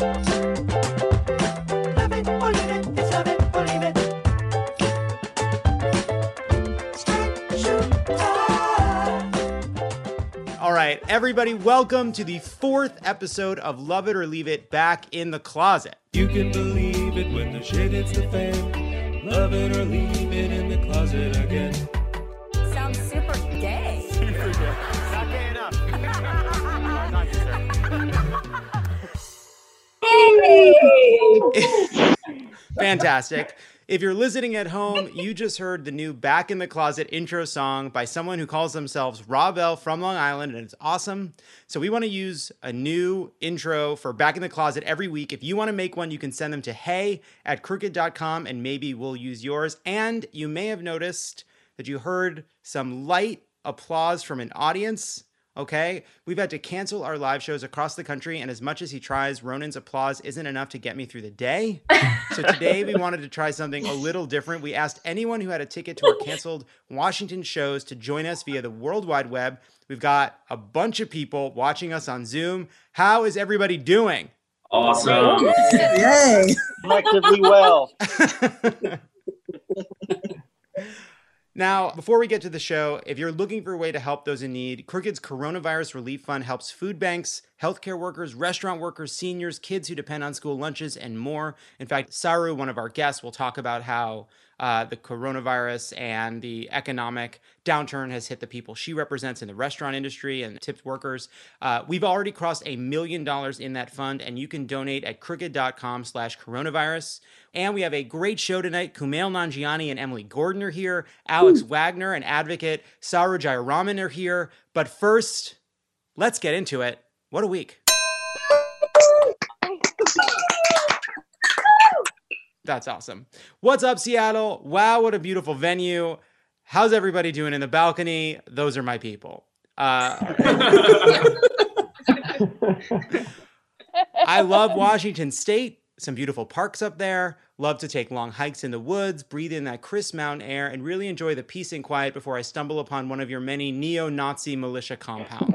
Love it or leave it, it's love it or leave it. Straight shooter. All right, everybody, welcome to the 4th episode of Love It or Leave It Back in the Closet. You can believe it when the shit hits the fan. Love it or leave it in the closet again. Sounds super gay. Super gay. Not gay enough. Not you, sir. Fantastic. If you're listening at home, you just heard the new Back in the Closet intro song by someone who calls themselves Rob L from Long Island, and it's awesome. So we want to use a new intro for Back in the Closet every week. If you want to make one, you can send them to hey@crooked.com, and maybe we'll use yours. And you may have noticed that you heard some light applause from an audience. Okay, we've had to cancel our live shows across the country, and as much as he tries, Ronan's applause isn't enough to get me through the day. So today we wanted to try something a little different. We asked anyone who had a ticket to our canceled Washington shows to join us via the World Wide Web. We've got a bunch of people watching us on Zoom. How is everybody doing? Awesome. Yay! Collectively well. Now, before we get to the show, if you're looking for a way to help those in need, Crooked's Coronavirus Relief Fund helps food banks, healthcare workers, restaurant workers, seniors, kids who depend on school lunches, and more. In fact, Saru, one of our guests, will talk about how the coronavirus and the economic downturn has hit the people she represents in the restaurant industry and tipped workers. We've already crossed $1 million in that fund, and you can donate at crooked.com/coronavirus. And we have a great show tonight. Kumail Nanjiani and Emily Gordon are here. Alex Wagner and advocate Saru Jayaraman are here. But first, let's get into it. What a week. That's awesome. What's up, Seattle? Wow, what a beautiful venue. How's everybody doing in the balcony? Those are my people. I love Washington State. Some beautiful parks up there. Love to take long hikes in the woods, breathe in that crisp mountain air, and really enjoy the peace and quiet before I stumble upon one of your many neo-Nazi militia compounds.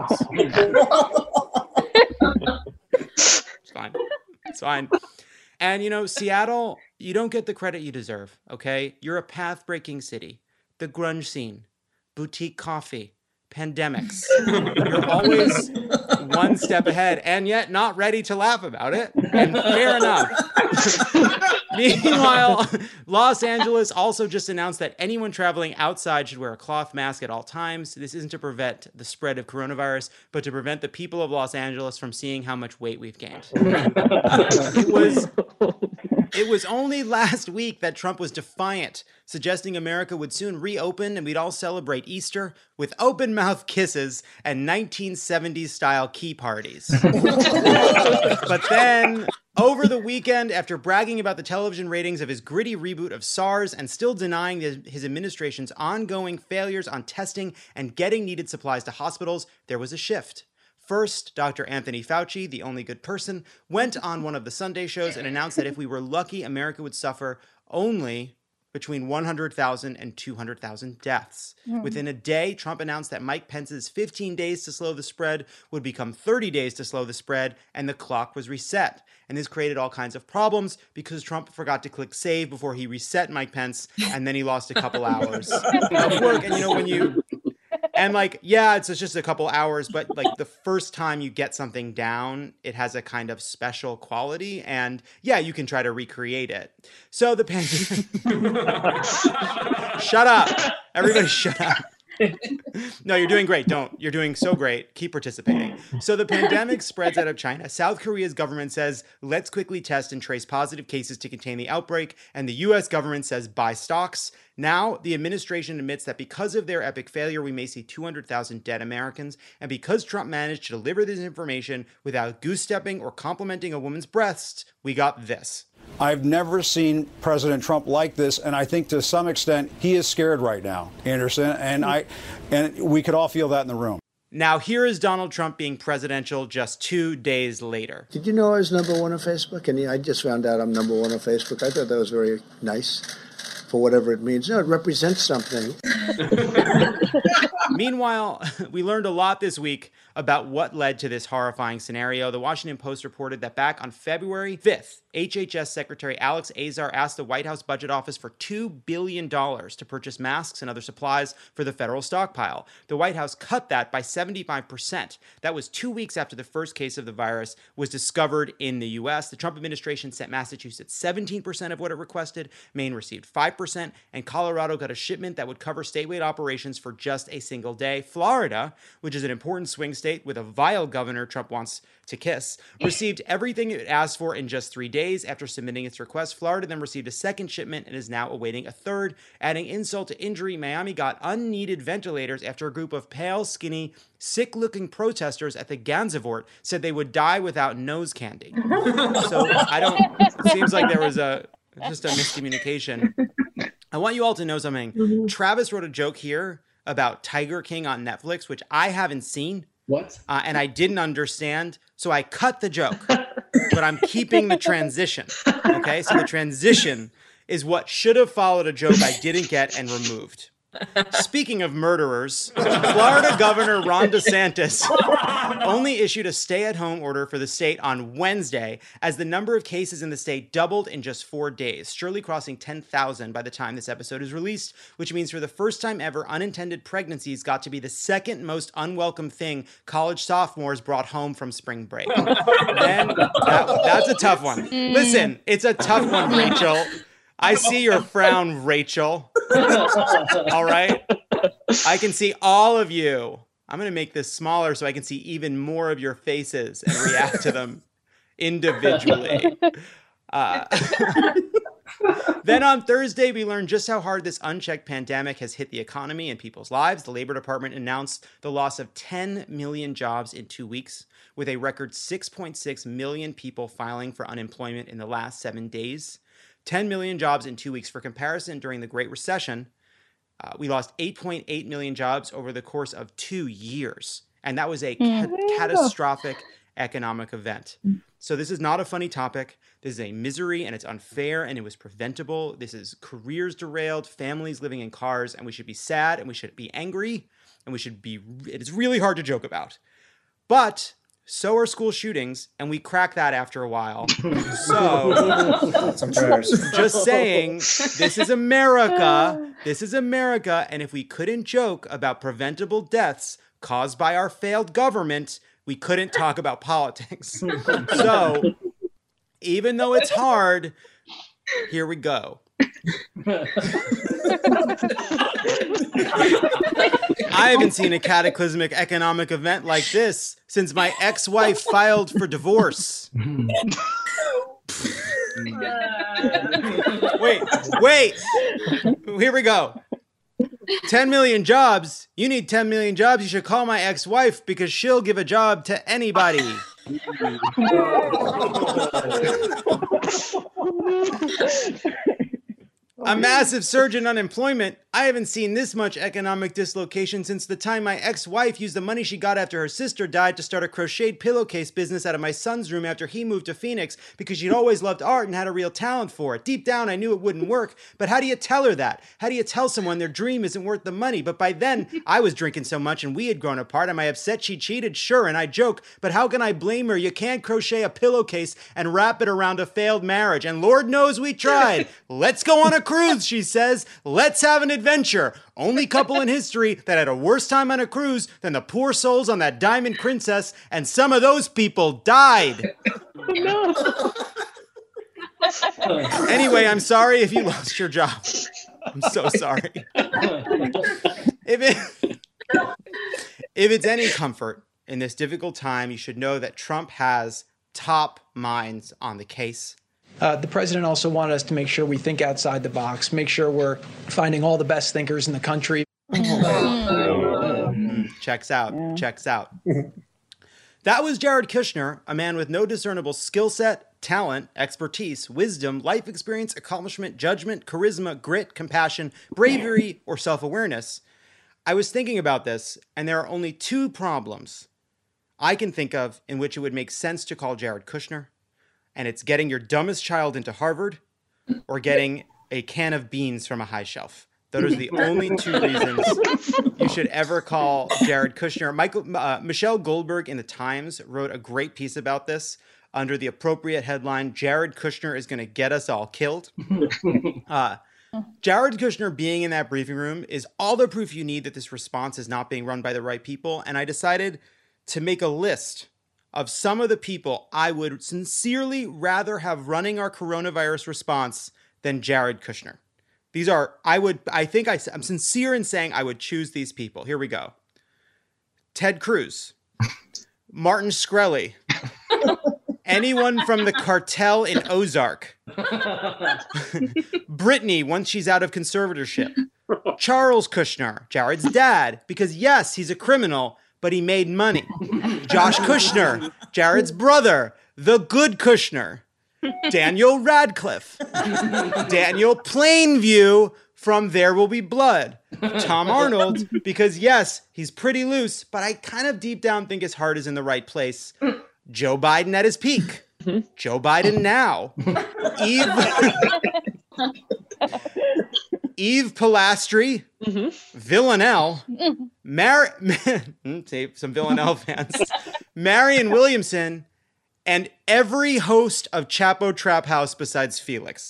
It's fine. It's fine. And, you know, Seattle, you don't get the credit you deserve, okay? You're a path-breaking city. The grunge scene, boutique coffee, pandemics. You're always one step ahead and yet not ready to laugh about it. And fair enough. Meanwhile, Los Angeles also just announced that anyone traveling outside should wear a cloth mask at all times. This isn't to prevent the spread of coronavirus, but to prevent the people of Los Angeles from seeing how much weight we've gained. It was only last week that Trump was defiant, suggesting America would soon reopen and we'd all celebrate Easter with open-mouth kisses and 1970s-style key parties. But then, over the weekend, after bragging about the television ratings of his gritty reboot of SARS and still denying his administration's ongoing failures on testing and getting needed supplies to hospitals, there was a shift. First, Dr. Anthony Fauci, the only good person, went on one of the Sunday shows and announced that if we were lucky, America would suffer only between 100,000 and 200,000 deaths. Within a day, Trump announced that Mike Pence's 15 days to slow the spread would become 30 days to slow the spread, and the clock was reset. And this created all kinds of problems because Trump forgot to click save before he reset Mike Pence, and then he lost a couple hours of work. And, you know, when you... And like, yeah, it's just a couple hours, but like the first time you get something down, it has a kind of special quality. And yeah, you can try to recreate it. So the pandemic... Shut up. Everybody shut up. No, you're doing great. You're doing so great. Keep participating. So the pandemic spreads out of China. South Korea's government says, let's quickly test and trace positive cases to contain the outbreak. And the US government says, buy stocks. Now, the administration admits that because of their epic failure, we may see 200,000 dead Americans. And because Trump managed to deliver this information without goose-stepping or complimenting a woman's breasts, we got this. I've never seen President Trump like this, and I think to some extent he is scared right now, Anderson, and we could all feel that in the room. Now, here is Donald Trump being presidential just 2 days later. Did you know I was number one on Facebook? And I just found out I'm number one on Facebook. I thought that was very nice for whatever it means. No, it represents something. Meanwhile, we learned a lot this week about what led to this horrifying scenario. The Washington Post reported that back on February 5th, HHS Secretary Alex Azar asked the White House Budget Office for $2 billion to purchase masks and other supplies for the federal stockpile. The White House cut that by 75%. That was 2 weeks after the first case of the virus was discovered in the U.S. The Trump administration sent Massachusetts 17% of what it requested, Maine received 5%, and Colorado got a shipment that would cover statewide operations for just a single day. Florida, which is an important swing state with a vile governor Trump wants to kiss, received everything it asked for in just 3 days after submitting its request. Florida then received a second shipment and is now awaiting a third. Adding insult to injury, Miami got unneeded ventilators after a group of pale, skinny, sick-looking protesters at the Gansevoort said they would die without nose candy. So it seems like there was just a miscommunication. I want you all to know something. Travis wrote a joke here about Tiger King on Netflix, which I haven't seen. What? And I didn't understand, so I cut the joke, but I'm keeping the transition, okay? So the transition is what should have followed a joke I didn't get and removed. Speaking of murderers, Florida Governor Ron DeSantis only issued a stay-at-home order for the state on Wednesday as the number of cases in the state doubled in just 4 days, surely crossing 10,000 by the time this episode is released, which means for the first time ever, unintended pregnancies got to be the second most unwelcome thing college sophomores brought home from spring break. Then that's a tough one. Listen, it's a tough one, Rachel. I see your frown, Rachel. All right? I can see all of you. I'm going to make this smaller so I can see even more of your faces and react to them individually. Then on Thursday, we learned just how hard this unchecked pandemic has hit the economy and people's lives. The Labor Department announced the loss of 10 million jobs in 2 weeks, with a record 6.6 million people filing for unemployment in the last 7 days. 10 million jobs in 2 weeks. For comparison, during the Great Recession, we lost 8.8 million jobs over the course of 2 years. And that was a catastrophic economic event. So this is not a funny topic. This is a misery, and it's unfair, and it was preventable. This is careers derailed, families living in cars, and we should be sad, and we should be angry, and it is really hard to joke about. But so are school shootings, and we crack that after a while. So, some prayers. Just saying, this is America. This is America, and if we couldn't joke about preventable deaths caused by our failed government, we couldn't talk about politics. So, even though it's hard, here we go. I haven't seen a cataclysmic economic event like this since my ex-wife filed for divorce. Wait. Here we go. 10 million jobs. You need 10 million jobs. You should call my ex-wife because she'll give a job to anybody. A massive surge in unemployment. I haven't seen this much economic dislocation since the time my ex-wife used the money she got after her sister died to start a crocheted pillowcase business out of my son's room after he moved to Phoenix because she'd always loved art and had a real talent for it. Deep down, I knew it wouldn't work, but how do you tell her that? How do you tell someone their dream isn't worth the money? But by then, I was drinking so much and we had grown apart. Am I upset she cheated? Sure, and I joke, but how can I blame her? You can't crochet a pillowcase and wrap it around a failed marriage, and Lord knows we tried. Let's go on a cruise, she says. Let's have an adventure. Only couple in history that had a worse time on a cruise than the poor souls on that Diamond Princess, and some of those people died. No. Anyway, I'm sorry if you lost your job. I'm so sorry. If it's any comfort in this difficult time, you should know that Trump has top minds on the case. The president also wanted us to make sure we think outside the box, make sure we're finding all the best thinkers in the country. Checks out. Yeah. Checks out. That was Jared Kushner, a man with no discernible skill set, talent, expertise, wisdom, life experience, accomplishment, judgment, charisma, grit, compassion, bravery, or self-awareness. I was thinking about this, and there are only two problems I can think of in which it would make sense to call Jared Kushner. And it's getting your dumbest child into Harvard or getting a can of beans from a high shelf. Those are the only 2 reasons you should ever call Jared Kushner. Michelle Goldberg in the Times wrote a great piece about this under the appropriate headline, Jared Kushner is going to get us all killed. Jared Kushner being in that briefing room is all the proof you need that this response is not being run by the right people. And I decided to make a list of some of the people I would sincerely rather have running our coronavirus response than Jared Kushner. These are, I'm sincere in saying I would choose these people. Here we go. Ted Cruz, Martin Shkreli, anyone from the cartel in Ozark, Brittany once she's out of conservatorship, Charles Kushner, Jared's dad, because yes, he's a criminal, but he made money. Josh Kushner, Jared's brother, the good Kushner. Daniel Radcliffe, Daniel Plainview from There Will Be Blood, Tom Arnold, because yes, he's pretty loose, but I kind of deep down think his heart is in the right place. Joe Biden at his peak, Joe Biden now, Eve Pilastri, Villanelle, some Villanelle fans, Marianne Williamson, and every host of Chapo Trap House besides Felix.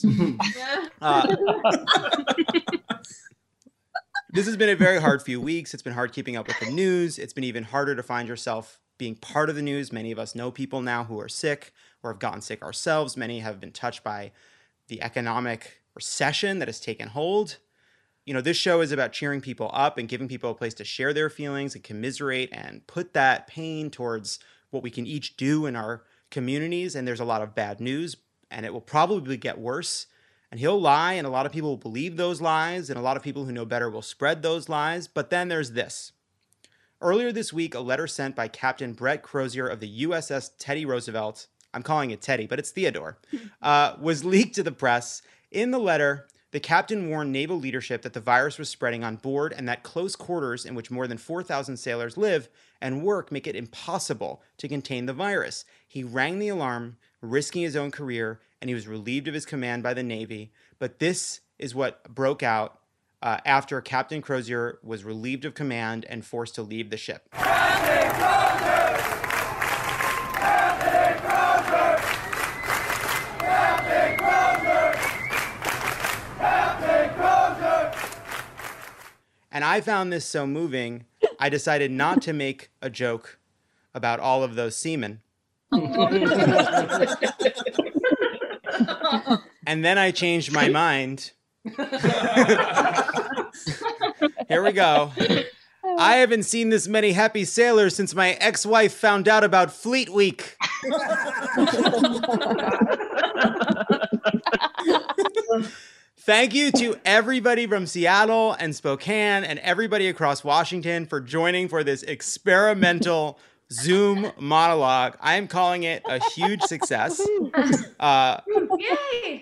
This has been a very hard few weeks. It's been hard keeping up with the news. It's been even harder to find yourself being part of the news. Many of us know people now who are sick or have gotten sick ourselves. Many have been touched by the economic recession that has taken hold. You know, this show is about cheering people up and giving people a place to share their feelings and commiserate and put that pain towards what we can each do in our communities. And there's a lot of bad news, and it will probably get worse. And he'll lie, and a lot of people will believe those lies, and a lot of people who know better will spread those lies. But then there's this. Earlier this week, a letter sent by Captain Brett Crozier of the USS Teddy Roosevelt, I'm calling it Teddy, but it's Theodore, was leaked to the press. In the letter, the captain warned naval leadership that the virus was spreading on board and that close quarters in which more than 4,000 sailors live and work make it impossible to contain the virus. He rang the alarm, risking his own career, and he was relieved of his command by the Navy. But this is what broke out after Captain Crozier was relieved of command and forced to leave the ship. Captain Crozier! Captain Crozier! Captain Crozier! Captain Crozier! And I found this so moving, I decided not to make a joke about all of those seamen. And then I changed my mind. Here we go. I haven't seen this many happy sailors since my ex-wife found out about Fleet Week. Thank you to everybody from Seattle and Spokane and everybody across Washington for joining for this experimental Zoom monologue. I am calling it a huge success. Yay!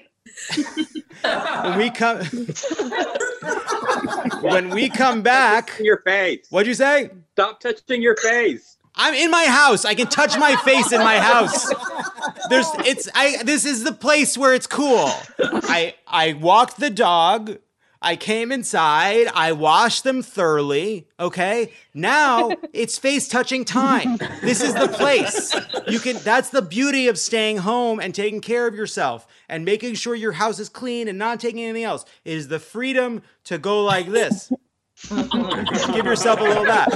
When we come back, Your face. what'd you say? Stop touching your face. I'm in my house. I can touch my face in my house. This is the place where it's cool. I walked the dog. I came inside. I washed them thoroughly. Okay. Now it's face touching time. This is the place. That's the beauty of staying home and taking care of yourself and making sure your house is clean and not taking anything else. It is the freedom to go like this. Give yourself a little that.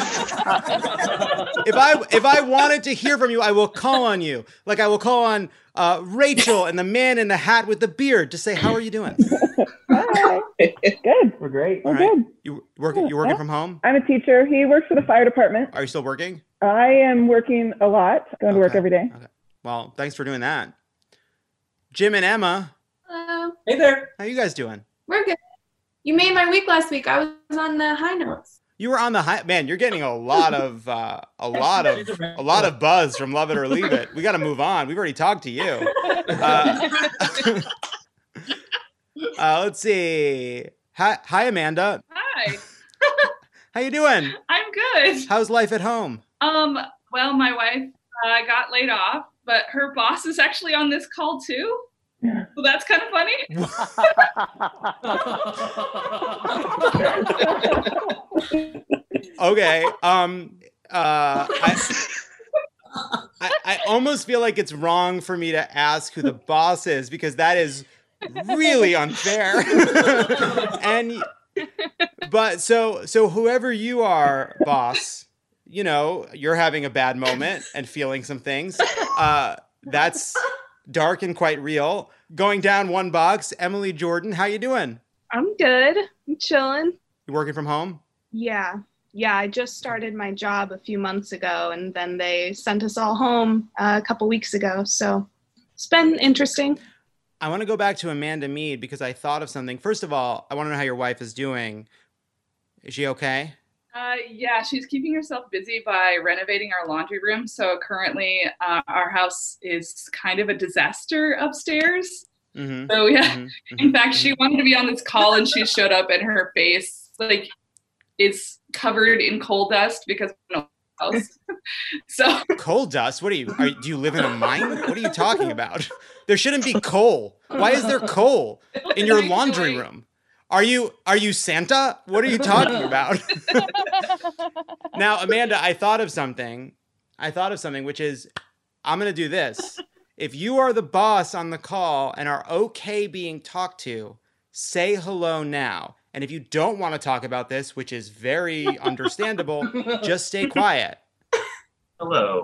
If I wanted to hear from you, I will call on you. Like I will call on Rachel and the man in the hat with the beard to say, how are you doing? Hi. Good. We're great. We're good. You working from home? I'm a teacher. He works for the fire department. Are you still working? I am working a lot. Going to work every day. Okay. Well, thanks for doing that. Jim and Emma. Hello. Hey there. How you guys doing? We're good. You made my week last week. I was on the high notes. You were on the high. Man, you're getting a lot of buzz from Love It or Leave It. We got to move on. We've already talked to you. Let's see. Hi, Amanda. Hi. How you doing? I'm good. How's life at home? Well, my wife got laid off, but her boss is actually on this call too. So that's kind of funny. Okay. I almost feel like it's wrong for me to ask who the boss is because that is really unfair. But whoever you are, boss, you know, you're having a bad moment and feeling some things. That's dark and quite real. Going down one box, Emily Jordan, how you doing? I'm good. I'm chilling. You working from home? Yeah. I just started my job a few months ago, and then they sent us all home a couple weeks ago. So it's been interesting. I want to go back to Amanda Mead because I thought of something. First of all, I want to know how your wife is doing. Is she okay? Yeah, she's keeping herself busy by renovating our laundry room. So currently our house is kind of a disaster upstairs. Mm-hmm. So yeah, Mm-hmm. in fact, she wanted to be on this call and she showed up and her face like is covered in coal dust because of no house. So coal dust? What do you live in a mine? What are you talking about? There shouldn't be coal. Why is there coal in your laundry room? Are you Santa? What are you talking about? Now, Amanda, I thought of something, which is I'm going to do this. If you are the boss on the call and are okay being talked to, say hello now. And if you don't want to talk about this, which is very understandable, just stay quiet. Hello.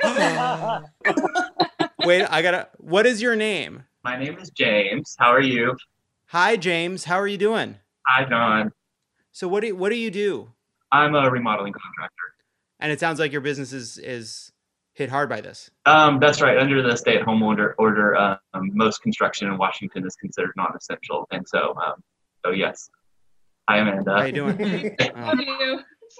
Wait, what is your name? My name is James. How are you? Hi, James. How are you doing? Hi, John. So what do you do? I'm a remodeling contractor. And it sounds like your business is hit hard by this. That's right. Under the stay-at-home order, most construction in Washington is considered non-essential. And so yes. Hi, Amanda. How you doing? how do you?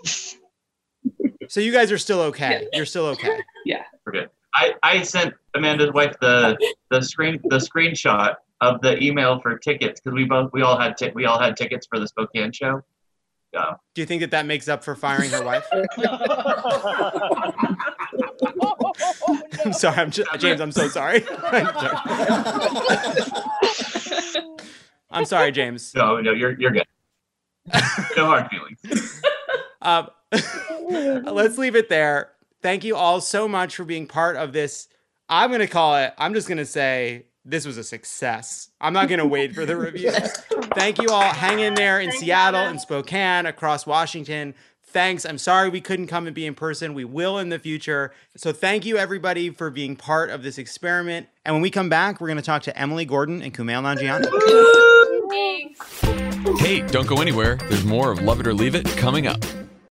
So you guys are still okay. You're still okay. Yeah. We're good. I sent Amanda's wife the screenshot of the email for tickets because we all had tickets for the Spokane show. Yeah. Do you think that makes up for firing her wife? I'm sorry, James. I'm so sorry. I'm sorry, James. No, you're good. No hard feelings. Let's leave it there. Thank you all so much for being part of this. I'm just going to say this was a success. I'm not going to wait for the reviews. Thank you all. Hang in there in Seattle and Spokane, across Washington. Thanks. I'm sorry we couldn't come and be in person. We will in the future. So thank you, everybody, for being part of this experiment. And when we come back, we're going to talk to Emily Gordon and Kumail Nanjiani. Thanks. Hey, don't go anywhere. There's more of Love It or Leave It coming up.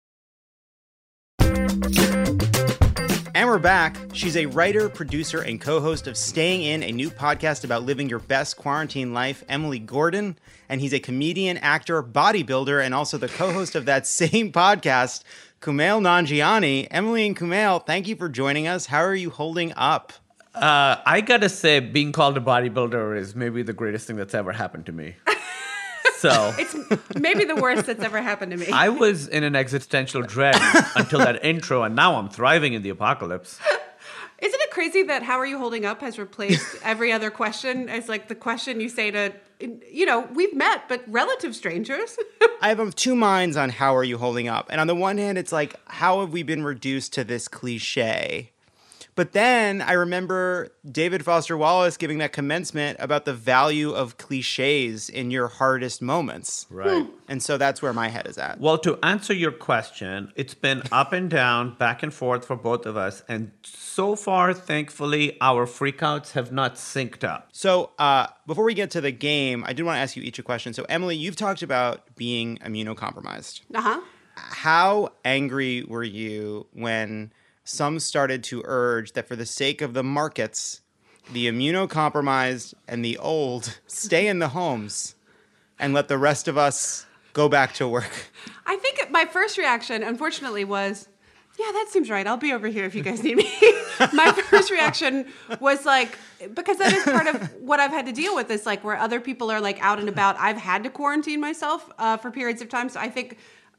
And we're back. She's a writer, producer, and co-host of Staying In, a new podcast about living your best quarantine life, Emily Gordon. And he's a comedian, actor, bodybuilder, and also the co-host of that same podcast, Kumail Nanjiani. Emily and Kumail, thank you for joining us. How are you holding up? I gotta say, being called a bodybuilder is maybe the greatest thing that's ever happened to me. So it's maybe the worst that's ever happened to me. I was in an existential dread until that intro, and now I'm thriving in the apocalypse. Isn't it crazy that "How are you holding up" has replaced every other question as like the question you say to, we've met, but relative strangers? I have of two minds on how are you holding up. And on the one hand, it's like, how have we been reduced to this cliche? But then I remember David Foster Wallace giving that commencement about the value of cliches in your hardest moments. Right. And so that's where my head is at. Well, to answer your question, it's been up and down, back and forth for both of us. And so far, thankfully, our freakouts have not synced up. So before we get to the game, I did want to ask you each a question. So Emily, you've talked about being immunocompromised. Uh-huh. How angry were you when some started to urge that for the sake of the markets, the immunocompromised and the old stay in the homes and let the rest of us go back to work? I think my first reaction, unfortunately, was, yeah, that seems right. I'll be over here if you guys need me. My first reaction was like, because that is part of what I've had to deal with, is like where other people are like out and about. I've had to quarantine myself for periods of time. So I think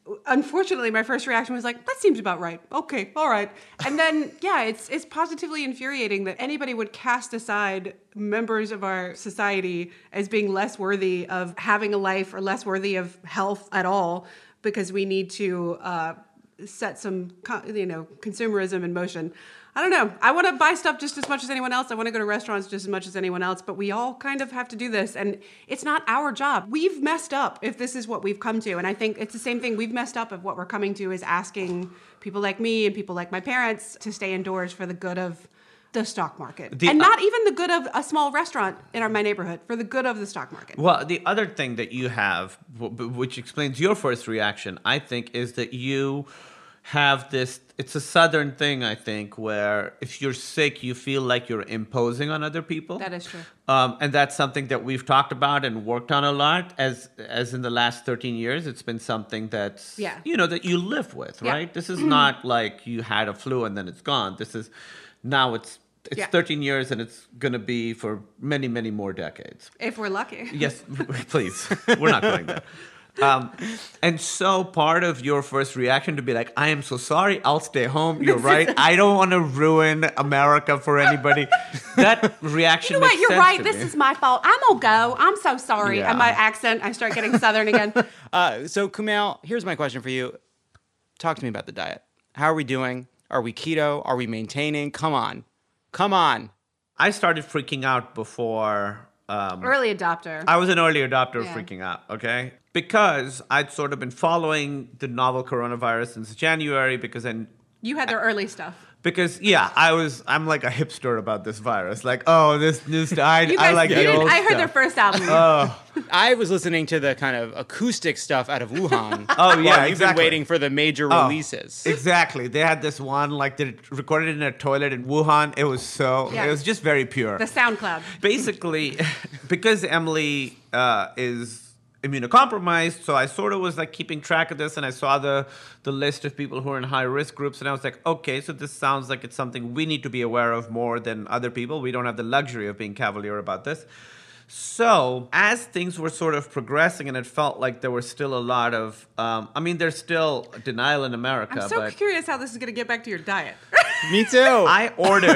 unfortunately, my first reaction was like, that seems about right. Okay, all right. And then, yeah, it's positively infuriating that anybody would cast aside members of our society as being less worthy of having a life or less worthy of health at all because we need to set some, consumerism in motion. I don't know. I want to buy stuff just as much as anyone else. I want to go to restaurants just as much as anyone else, but we all kind of have to do this, and it's not our job. We've messed up if this is what we've come to, and I think it's the same thing. We've messed up if what we're coming to is asking people like me and people like my parents to stay indoors for the good of the stock market. And not even the good of a small restaurant in my neighborhood, for the good of the stock market. Well, the other thing that you have, which explains your first reaction, I think, is that you have this, it's a Southern thing, I think, where if you're sick, you feel like you're imposing on other people. That is true. And that's something that we've talked about and worked on a lot. As in the last 13 years, it's been something that's, that you live with, right? Yeah. This is not like you had a flu and then it's gone. This is, now it's 13 years and it's going to be for many, many more decades. If we're lucky. Yes, please. We're not going there. And so part of your first reaction to be like, I am so sorry, I'll stay home. You're right. I don't want to ruin America for anybody. That reaction You know what? makes You're sense right. to This me. is my fault. I'm going to go. I'm so sorry. Yeah. And my accent, I start getting Southern again. So Kumail, here's my question for you. Talk to me about the diet. How are we doing? Are we keto? Are we maintaining? Come on. I started freaking out before... early adopter. I was an early adopter of freaking out, okay? Because I'd sort of been following the novel coronavirus since January because You had their early stuff. I'm like a hipster about this virus. Like, oh, this new stuff. I like the old I heard stuff. their first album. I was listening to the kind of acoustic stuff out of Wuhan. Oh, yeah, while you've been exactly. waiting for the major releases. Exactly. They had this one, like, they recorded it in a toilet in Wuhan. It was it was just very pure. The SoundCloud. Basically, because Emily is immunocompromised, so I sort of was like keeping track of this, and I saw the list of people who are in high risk groups, and I was like, okay, so this sounds like it's something we need to be aware of more than other people. We don't have the luxury of being cavalier about this. So as things were sort of progressing, and it felt like there was still a lot of, there's still denial in America. I'm so curious how this is going to get back to your diet. Me too. I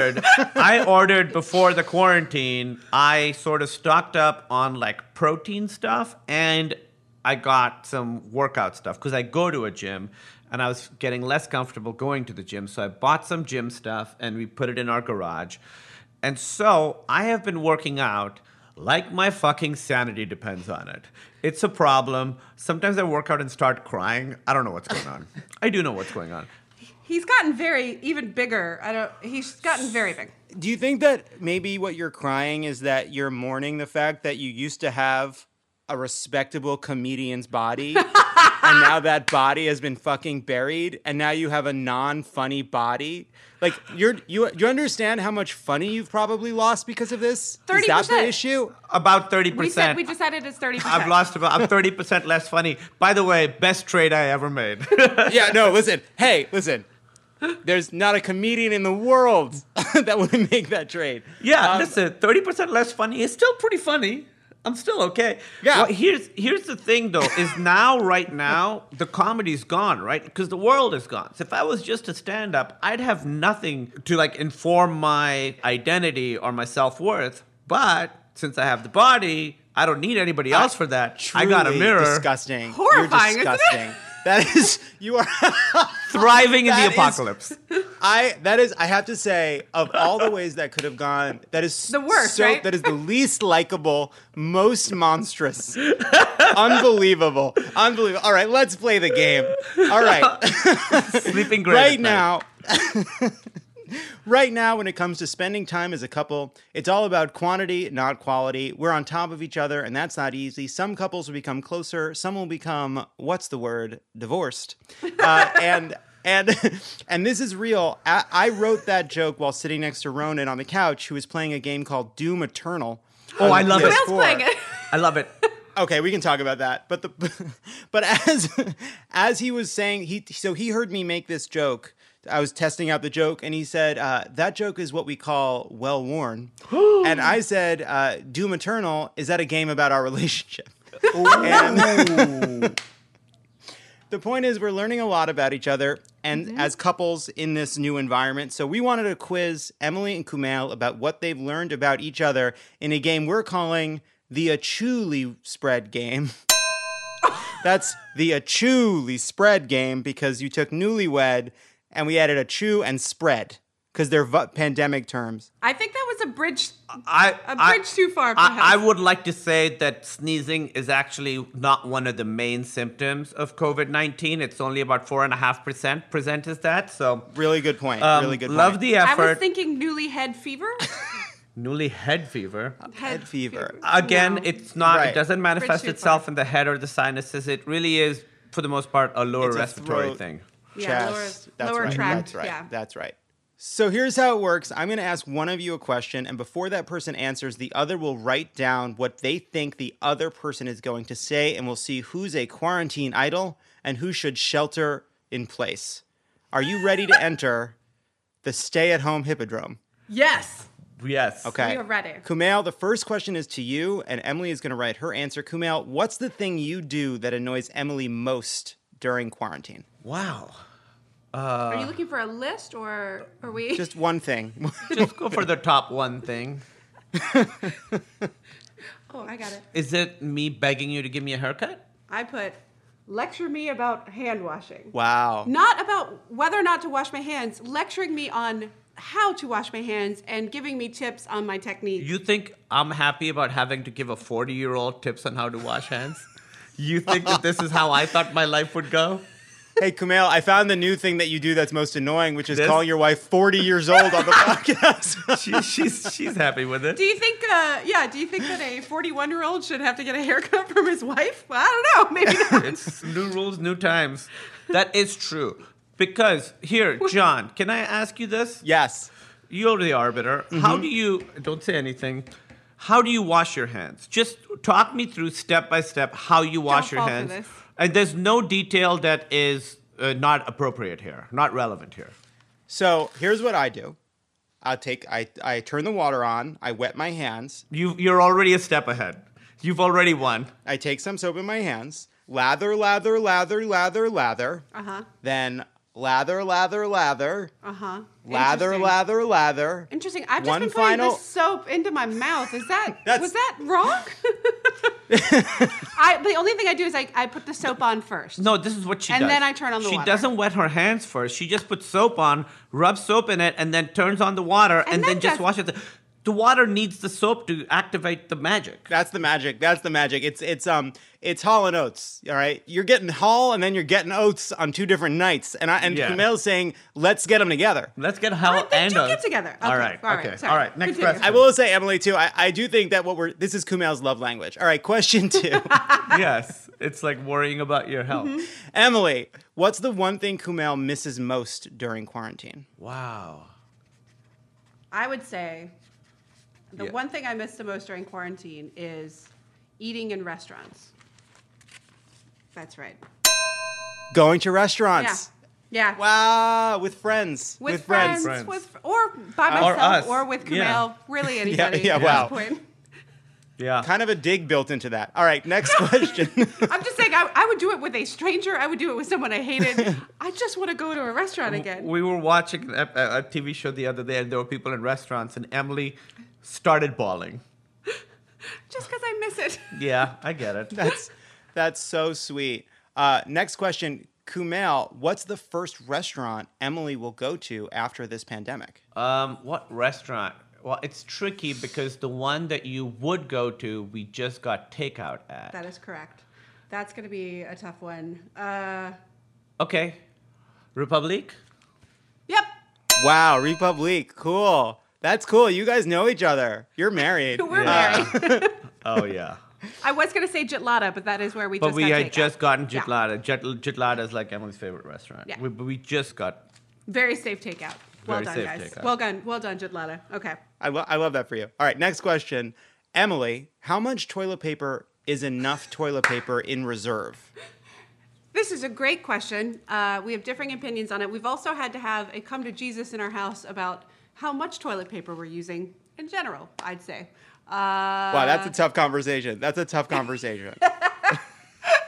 ordered before the quarantine. I sort of stocked up on like protein stuff, and I got some workout stuff because I go to a gym and I was getting less comfortable going to the gym. So I bought some gym stuff and we put it in our garage. And so I have been working out like my fucking sanity depends on it. It's a problem. Sometimes I work out and start crying. I don't know what's going on. I do know what's going on. He's gotten even bigger. He's gotten very big. Do you think that maybe what you're crying is that you're mourning the fact that you used to have a respectable comedian's body and now that body has been fucking buried and now you have a non-funny body? Like, you understand how much funny you've probably lost because of this? 30%. Is that the issue? About 30%. We decided it's 30%. I'm 30% less funny. By the way, best trade I ever made. Yeah, no, listen. Hey, listen. There's not a comedian in the world that would make that trade. Yeah, listen, 30% less funny is still pretty funny. I'm still okay. Yeah. Well, here's the thing, though, is right now, the comedy's gone, right? Because the world is gone. So if I was just a stand-up, I'd have nothing to, like, inform my identity or my self-worth. But since I have the body, I don't need anybody else for that. I got a mirror. Disgusting. Horrifying, You're disgusting. isn't it? You are thriving in the apocalypse. I have to say, of all the ways that could have gone, that is the worst, right? That is the least likable, most monstrous. Unbelievable. All right, let's play the game. All right. Sleeping great right now. Right now, when it comes to spending time as a couple, it's all about quantity, not quality. We're on top of each other, and that's not easy. Some couples will become closer. Some will become, divorced. And this is real. I wrote that joke while sitting next to Ronan on the couch, who was playing a game called Doom Eternal. Oh, I love it. Who else playing it? I love it. Okay, we can talk about that. But as he was saying, he heard me make this joke. I was testing out the joke, and he said, that joke is what we call well-worn. And I said, Doom Eternal, is that a game about our relationship? And The point is, we're learning a lot about each other and as couples in this new environment. So we wanted to quiz Emily and Kumail about what they've learned about each other in a game we're calling the Achuli Spread Game. That's the Achuli Spread Game because you took newlywed and we added achu and spread because they're pandemic terms. I think that was a bridge too far, perhaps. I would like to say that sneezing is actually not one of the main symptoms of COVID-19. It's only about 4.5% present as that. So really good point. Really good point. Love the effort. I was thinking newly head fever. Newly head fever. Head fever. Again, it's not. Right. It doesn't manifest itself in the head or the sinuses. It really is, for the most part, a lower respiratory thing. Yeah, Chest. lower tract. That's right. Yeah. That's right. So here's how it works. I'm going to ask one of you a question, and before that person answers, the other will write down what they think the other person is going to say, and we'll see who's a quarantine idol and who should shelter in place. Are you ready to enter the stay-at-home hippodrome? Yes. Yes. Okay. We are ready. Kumail, the first question is to you, and Emily is going to write her answer. Kumail, what's the thing you do that annoys Emily most during quarantine? Wow. Are you looking for a list, or are we? Just one thing. Just go for the top one thing. Oh, I got it. Is it me begging you to give me a haircut? I put, lecture me about hand washing. Wow. Not about whether or not to wash my hands, lecturing me on how to wash my hands and giving me tips on my technique. You think I'm happy about having to give a 40-year-old tips on how to wash hands? You think that this is how I thought my life would go? Hey, Kumail, I found the new thing that you do that's most annoying, which is This? calling your wife 40 years old on the podcast. She's happy with it. Do you think that a 41-year-old should have to get a haircut from his wife? Well, I don't know. Maybe not. It's new rules, new times. That is true. Because, here, John, can I ask you this? Yes. You're the arbiter. How do you, don't say anything, how do you wash your hands? Just talk me through step by step how you wash your fall for hands. this. And there's no detail that is not appropriate here, not relevant here. So here's what I do. I turn the water on. I wet my hands. You're already a step ahead. You've already won. I take some soap in my hands. Lather, lather, lather, lather, lather. Uh-huh. Then lather, lather, lather. Uh-huh. Lather, Interesting. lather, lather. Interesting. I've just One been putting final- this soap into my mouth. Was that wrong? The only thing I do is I put the soap on first. No, this is what she does. And then I turn on the water. She doesn't wet her hands first. She just puts soap on, rubs soap in it, and then turns on the water, and then just washes it. The water needs the soap to activate the magic. That's the magic. That's the magic. It's Hall and Oates. All right, you're getting Hall and then you're getting Oates on two different nights. And Kumail's saying, let's get them together. Let's get Hall and do Oates. get together. Okay. All right. Sorry. All right. Next Continue. question. I will say, Emily, too. I do think that this is Kumail's love language. All right, question 2. Yes, it's like worrying about your health. Emily, what's the one thing Kumail misses most during quarantine? Wow. I would say the Yeah. one thing I miss the most during quarantine is eating in restaurants. That's right. Going to restaurants. Yeah. Wow, with friends. With friends. Or by Or myself, us. or with Kumail. Yeah. Really anybody Yeah, at wow. this point. Yeah. Kind of a dig built into that. All right, next question. I'm just saying, I would do it with a stranger. I would do it with someone I hated. I just want to go to a restaurant again. We were watching a TV show the other day, and there were people in restaurants, and Emily started bawling. Just because I miss it. Yeah, I get it. That's so sweet. Next question. Kumail, what's the first restaurant Emily will go to after this pandemic? What restaurant? Well, it's tricky because the one that you would go to, we just got takeout at. That is correct. That's going to be a tough one. Okay. Republique? Yep. Wow, Republique. Cool. That's cool. You guys know each other. You're married. We're married. Oh, yeah. I was going to say Jitlada, but that is where we But just we got had takeout. just gotten Yeah. Jitlada. Jitlada is like Emily's favorite restaurant. Yeah. We just got... Very safe takeout. Well Very done, safe guys. takeout. Well done, Jitlada. Okay. I love that for you. All right, next question. Emily, how much toilet paper is enough toilet paper in reserve? This is a great question. We have differing opinions on it. We've also had to have a come to Jesus in our house about how much toilet paper we're using in general, I'd say. Wow, that's a tough conversation.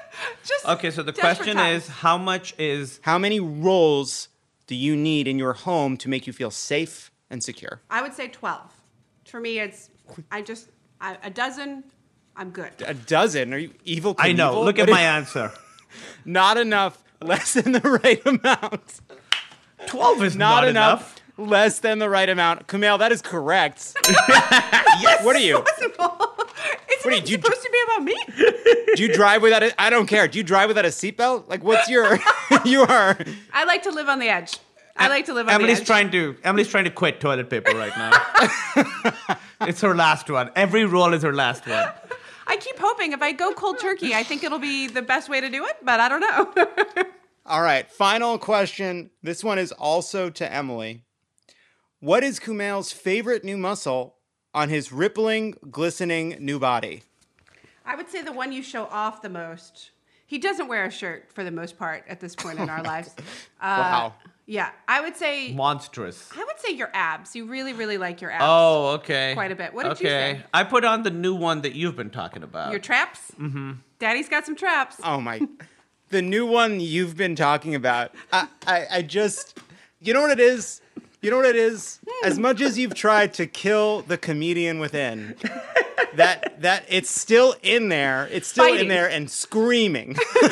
Okay, so the desperate question times. is, how much is... How many rolls do you need in your home to make you feel safe and secure? I would say 12. For me, it's a dozen. I'm good. A dozen? Are you evil? I know. Knievel? Look at What my is- answer. Not enough. Less than the right amount. 12 is not enough. Less than the right amount. Kumail, that is correct. Yes. What are you? Isn't it supposed to be about me? Do you drive without a? I don't care. Do you drive without a seatbelt? Like, what's your? You are. I like to live on the edge. Emily's trying to quit toilet paper right now. It's her last one. Every roll is her last one. I keep hoping if I go cold turkey, I think it'll be the best way to do it, but I don't know. All right. Final question. This one is also to Emily. What is Kumail's favorite new muscle on his rippling, glistening new body? I would say the one you show off the most. He doesn't wear a shirt for the most part at this point in our lives. Wow. Yeah, I would say Monstrous. I would say your abs. You really, really like your abs. Oh, okay. Quite a bit. What did you say? I put on the new one that you've been talking about. Your traps? Mm-hmm. Daddy's got some traps. Oh my. The new one you've been talking about. I just, you know what it is? You know what it is? As much as you've tried to kill the comedian within, that it's still in there. It's still in there and screaming.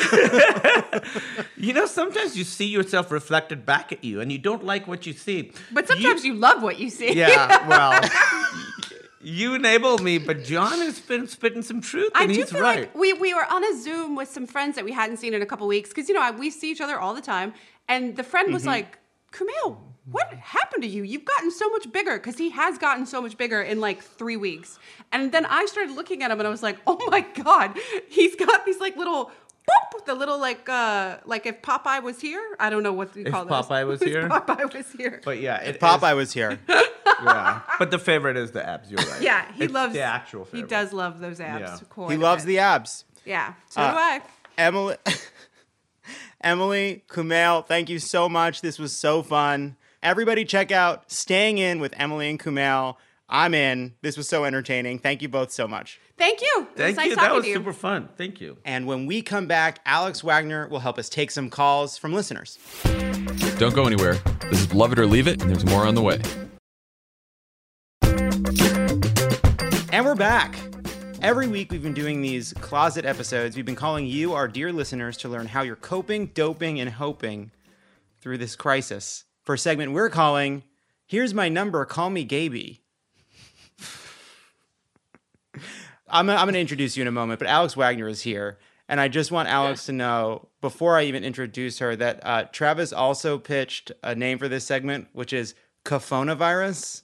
You know, sometimes you see yourself reflected back at you and you don't like what you see. But sometimes you love what you see. Yeah, well, you enable me, but John has been spitting some truth, and he's right. Like we were on a Zoom with some friends that we hadn't seen in a couple weeks because, you know, we see each other all the time. And the friend was like, Kumail, what happened to you? You've gotten so much bigger, because he has gotten so much bigger in like 3 weeks. And then I started looking at him and I was like, oh my God, he's got these like little, boop, the little like if Popeye was here. I don't know what you call those. If Popeye was here? If Popeye was here. But yeah, If Popeye was here. Yeah. But the favorite is the abs, you're right. Yeah, he It's loves the actual He favorite. does love those abs. Yeah. Quite He a loves bit. the abs. Yeah, so do I. Emily, Kumail, thank you so much. This was so fun. Everybody check out Staying In with Emily and Kumail. I'm in. This was so entertaining. Thank you both so much. Thank you. It was Thank nice you. talking That was to you. super fun. Thank you. And when we come back, Alex Wagner will help us take some calls from listeners. Don't go anywhere. This is Love It or Leave It, and there's more on the way. And we're back. Every week we've been doing these closet episodes. We've been calling you, our dear listeners, to learn how you're coping, doping, and hoping through this crisis. For a segment we're calling, Here's My Number, Call Me Gaby. I'm going to introduce you in a moment, but Alex Wagner is here. And I just want Alex to know, before I even introduce her, that Travis also pitched a name for this segment, which is Cophonavirus.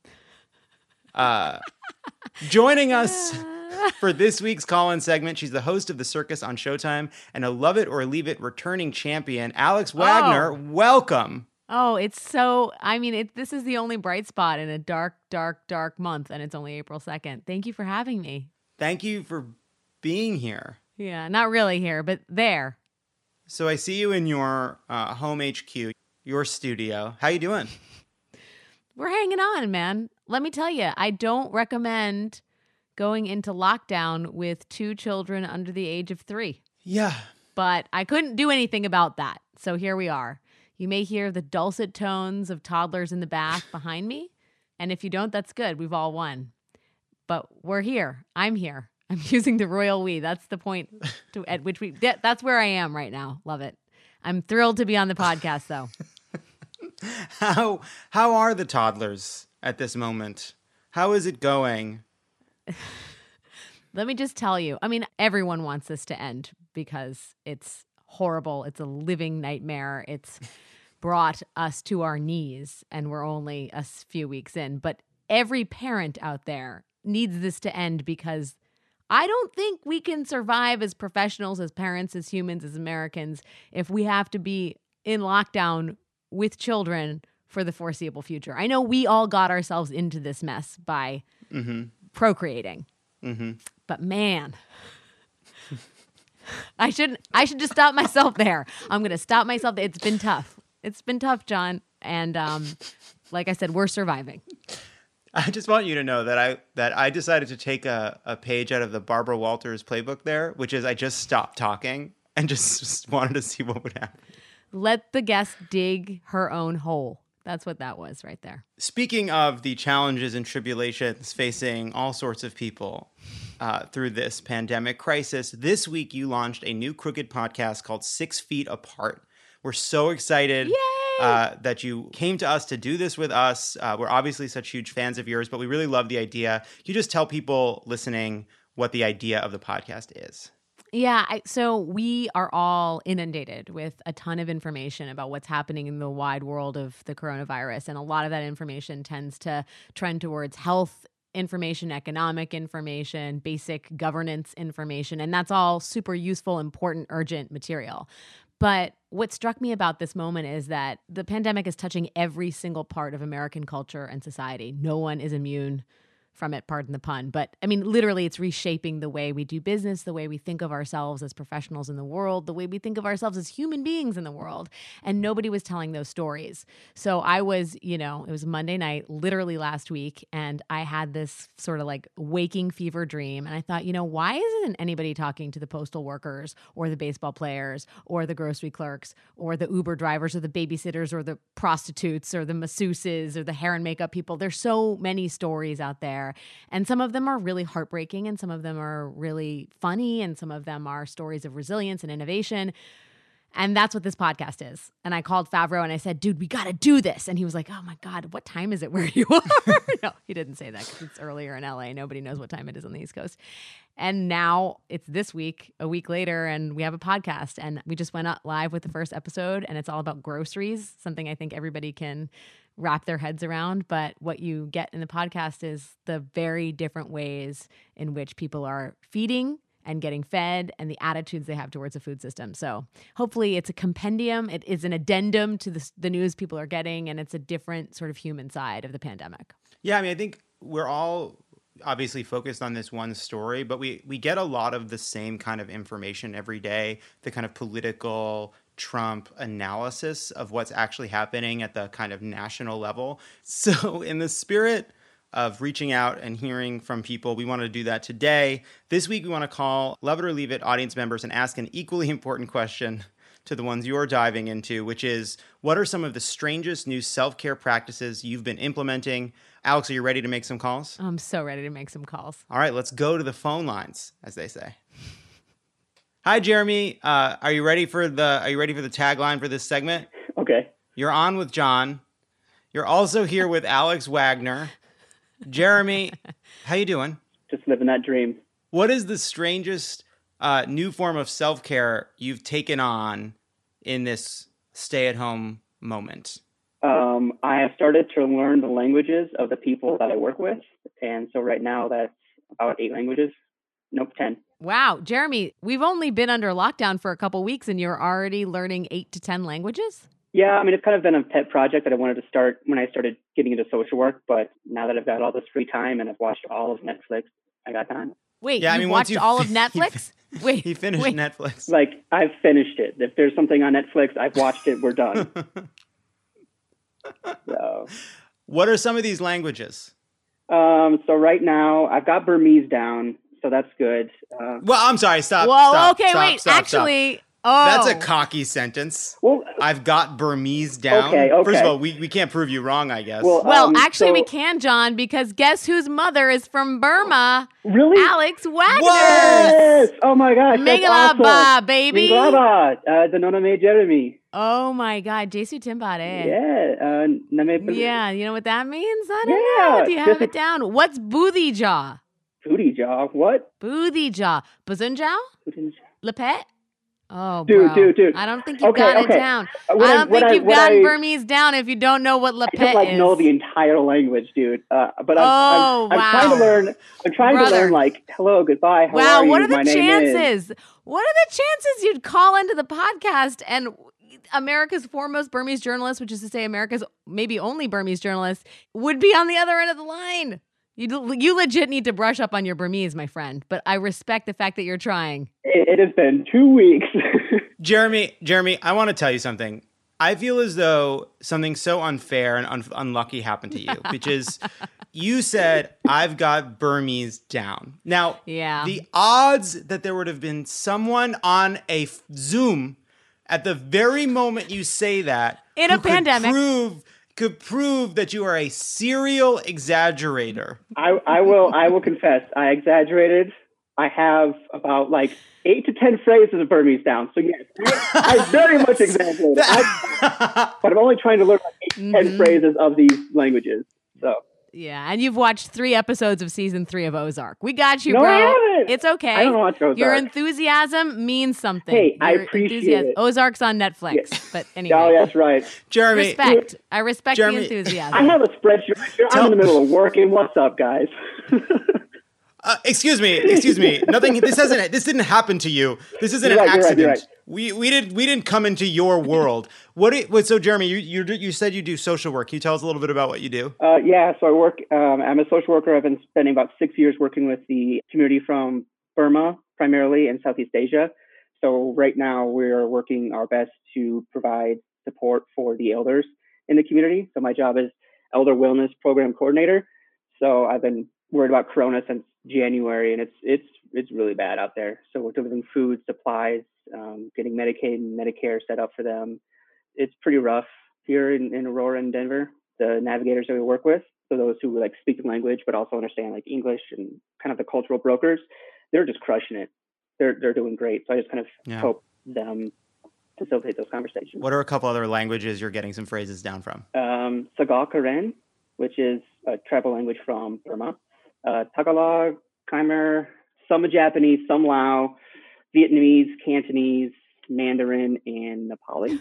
Joining us for this week's call-in segment, she's the host of The Circus on Showtime and a Love It or Leave It returning champion. Alex Wagner, welcome. Oh, it's so, this is the only bright spot in a dark, dark, dark month, and it's only April 2nd. Thank you for having me. Thank you for being here. Yeah, not really here, but there. So I see you in your home HQ, your studio. How you doing? We're hanging on, man. Let me tell you, I don't recommend going into lockdown with 2 children under the age of 3. Yeah. But I couldn't do anything about that. So here we are. You may hear the dulcet tones of toddlers in the back behind me. And if you don't, that's good. We've all won. But we're here. I'm here. I'm using the royal we. That's the point at which that's where I am right now. Love it. I'm thrilled to be on the podcast, though. How are the toddlers at this moment? How is it going? Let me just tell you. Everyone wants this to end because it's horrible. It's a living nightmare. It's brought us to our knees, and we're only a few weeks in. But every parent out there needs this to end, because I don't think we can survive as professionals, as parents, as humans, as Americans, if we have to be in lockdown with children for the foreseeable future. I know we all got ourselves into this mess by procreating. Mm-hmm. But man, I should just stop myself there. I'm going to stop myself there. It's been tough. It's been tough, John. And like I said, we're surviving. I just want you to know that I decided to take a page out of the Barbara Walters playbook there, which is I just stopped talking and just wanted to see what would happen. Let the guest dig her own hole. That's what that was right there. Speaking of the challenges and tribulations facing all sorts of people through this pandemic crisis, this week you launched a new Crooked podcast called 6 Feet Apart. We're so excited that you came to us to do this with us. We're obviously such huge fans of yours, but we really love the idea. Can you just tell people listening what the idea of the podcast is? Yeah, so we are all inundated with a ton of information about what's happening in the wide world of the coronavirus. And a lot of that information tends to trend towards health information, economic information, basic governance information. And that's all super useful, important, urgent material. But what struck me about this moment is that the pandemic is touching every single part of American culture and society. No one is immune from it, pardon the pun. But I mean, literally, it's reshaping the way we do business, the way we think of ourselves as professionals in the world, the way we think of ourselves as human beings in the world. And nobody was telling those stories. So I was, it was Monday night, literally last week, and I had this sort of like waking fever dream. And I thought, why isn't anybody talking to the postal workers or the baseball players or the grocery clerks or the Uber drivers or the babysitters or the prostitutes or the masseuses or the hair and makeup people? There's so many stories out there. And some of them are really heartbreaking, and some of them are really funny, and some of them are stories of resilience and innovation. And that's what this podcast is. And I called Favreau and I said, dude, we got to do this. And he was like, oh my God, what time is it where you are? No, he didn't say that because it's earlier in LA. Nobody knows what time it is on the East Coast. And now it's this week, a week later, and we have a podcast. And we just went out live with the first episode, and it's all about groceries, something I think everybody can wrap their heads around. But what you get in the podcast is the very different ways in which people are feeding and getting fed and the attitudes they have towards the food system. So hopefully it's a compendium. It is an addendum to the news people are getting, and it's a different sort of human side of the pandemic. Yeah, I think we're all obviously focused on this one story, but we get a lot of the same kind of information every day, the kind of political Trump analysis of what's actually happening at the kind of national level. So in the spirit of reaching out and hearing from people, we want to do that today. This week, we want to call Love It or Leave It audience members and ask an equally important question to the ones you're diving into, which is, what are some of the strangest new self-care practices you've been implementing? Alex, are you ready to make some calls? I'm so ready to make some calls. All right, let's go to the phone lines, as they say. Hi, Jeremy. Are you ready for the tagline for this segment? Okay. You're on with John. You're also here with Alex Wagner. Jeremy, how you doing? Just living that dream. What is the strangest new form of self-care you've taken on in this stay-at-home moment? I have started to learn the languages of the people that I work with. And so right now that's about 8 languages. Nope, 10. Wow. Jeremy, we've only been under lockdown for a couple weeks and you're already learning 8 to 10 languages? Yeah, it's kind of been a pet project that I wanted to start when I started getting into social work. But now that I've got all this free time and I've watched all of Netflix, I got time. Wait, you watched all of Netflix? Wait, he finished Netflix. Like, I've finished it. If there's something on Netflix, I've watched it. We're done. So, what are some of these languages? So right now, I've got Burmese down, so that's good. Well, I'm sorry. Stop. Well, stop, okay, stop, wait. stop, actually, stop. Oh, That's a cocky sentence. Well, I've got Burmese down. Okay. First of all, we can't prove you wrong, I guess. Well, actually, we can, John, because guess whose mother is from Burma? Really? Alex Wagner. Yes! Oh my gosh, that's Mingalaba, awesome. baby. Mingalaba, Danona Me Jeremy. Oh my God, Jesu Timbare. Yeah. Yeah, you know what that means? I don't know. Do you have it down? What's Boothie Jaw? Booty Jaw, what? Boothie Jaw. Bazunjao? Lepet? Oh, dude. I don't think you've got it down. I don't think you've gotten Burmese down if you don't know what Lepet is. I know the entire language, dude. But wow. I'm trying to learn. I'm trying to learn, like, hello, goodbye, how are you? What are the My chances? What are the chances you'd call into the podcast and America's foremost Burmese journalist, which is to say America's maybe only Burmese journalist, would be on the other end of the line? You legit need to brush up on your Burmese, my friend, but I respect the fact that you're trying. It has been 2 weeks. Jeremy, I want to tell you something. I feel as though something so unfair and unlucky happened to you, which is you said, I've got Burmese down. Now, the odds that there would have been someone on a Zoom at the very moment you say that in a pandemic could prove that you are a serial exaggerator. I will confess, I exaggerated. I have about like 8 to 10 phrases of Burmese down. So yes, I very much exaggerated. But I'm only trying to learn like 8 to 10 phrases of these languages. So yeah, and you've watched 3 episodes of season 3 of Ozark. We got you, No, bro. I haven't. It's okay. I don't watch Ozark. Your enthusiasm means something. Hey, I Your appreciate it. Ozark's on Netflix, but anyway. Oh, that's right. Jeremy. Respect. I respect the enthusiasm. I have a spreadsheet. I'm in the middle of working. What's up, guys? Excuse me. Nothing. This didn't happen to you. This isn't You're an right, accident. you're right. We didn't come into your world. So Jeremy, you said you do social work. Can you tell us a little bit about what you do? Yeah, so I work. I'm a social worker. I've been spending about 6 years working with the community from Burma, primarily in Southeast Asia. So right now we're working our best to provide support for the elders in the community. So my job is Elder Wellness Program Coordinator. So I've been worried about Corona since January, and it's really bad out there. So we're delivering food, supplies, getting Medicaid and Medicare set up for them. It's pretty rough here in Aurora and Denver. The navigators that we work with, so those who like speak the language but also understand like English and kind of the cultural brokers, they're just crushing it. They're doing great. So I just kind of help them facilitate those conversations. What are a couple other languages you're getting some phrases down from? Sagal Karen, which is a tribal language from Burma. Tagalog, Khmer, some Japanese, some Lao, Vietnamese, Cantonese, Mandarin, and Nepali.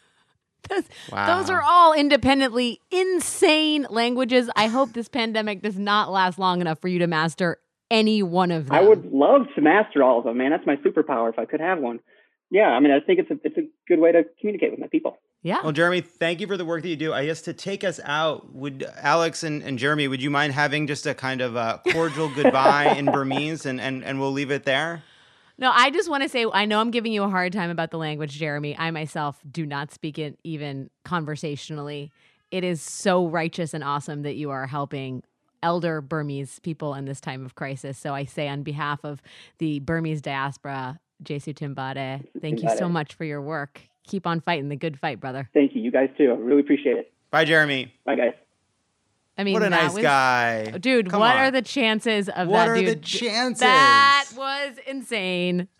Those are all independently insane languages. I hope this pandemic does not last long enough for you to master any one of them. I would love to master all of them, man. That's my superpower if I could have one. Yeah, I mean, I think it's a good way to communicate with my people. Yeah. Well, Jeremy, thank you for the work that you do. I guess to take us out, would Alex and Jeremy, would you mind having just a kind of a cordial goodbye in Burmese and we'll leave it there? No, I just want to say, I know I'm giving you a hard time about the language, Jeremy. I myself do not speak it even conversationally. It is so righteous and awesome that you are helping elder Burmese people in this time of crisis. So I say on behalf of the Burmese diaspora, Jesu Timbade, thank you so much for your work. Keep on fighting the good fight, brother. Thank you. You guys too. I really appreciate it. Bye, Jeremy. Bye, guys. I mean, what a nice guy. Dude, Come what on. are the chances of What that dude? are the chances? That was insane.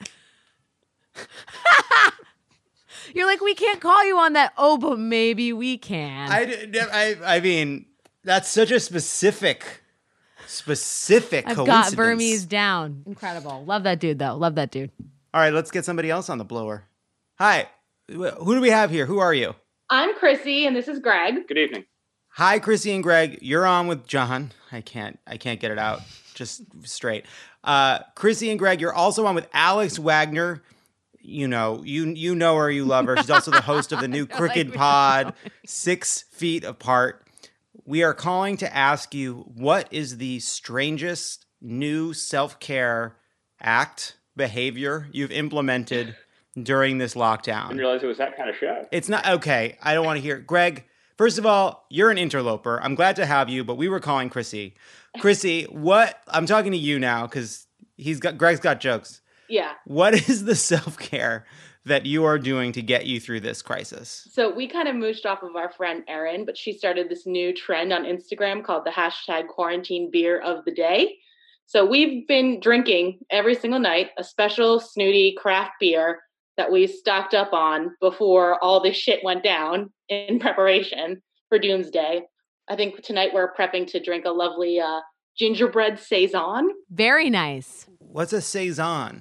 You're like, we can't call you on that. Oh, but maybe we can. I mean, that's such a specific I've coincidence. got Burmese down. Incredible. Love that dude, though. Love that dude. All right, let's get somebody else on the blower. Hi, who do we have here? Who are you? I'm Chrissy, and this is Greg. Good evening. Hi, Chrissy and Greg. You're on with John. I can't get it out just straight. Chrissy and Greg, you're also on with Alex Wagner. You know her, you love her. She's also the host of the new Crooked Pod, 6 Feet Apart. We are calling to ask you, what is the strangest new self-care behavior you've implemented during this lockdown? I didn't realize it was that kind of show. It's not okay. I don't want to hear it. Greg, first of all, you're an interloper. I'm glad to have you, but we were calling Chrissy. Chrissy, I'm talking to you now because Greg's got jokes. Yeah. What is the self-care that you are doing to get you through this crisis? So we kind of mooched off of our friend Erin, but she started this new trend on Instagram called the #quarantine beer of the day. So we've been drinking every single night a special snooty craft beer that we stocked up on before all this shit went down in preparation for Doomsday. I think tonight we're prepping to drink a lovely gingerbread saison. Very nice. What's a saison?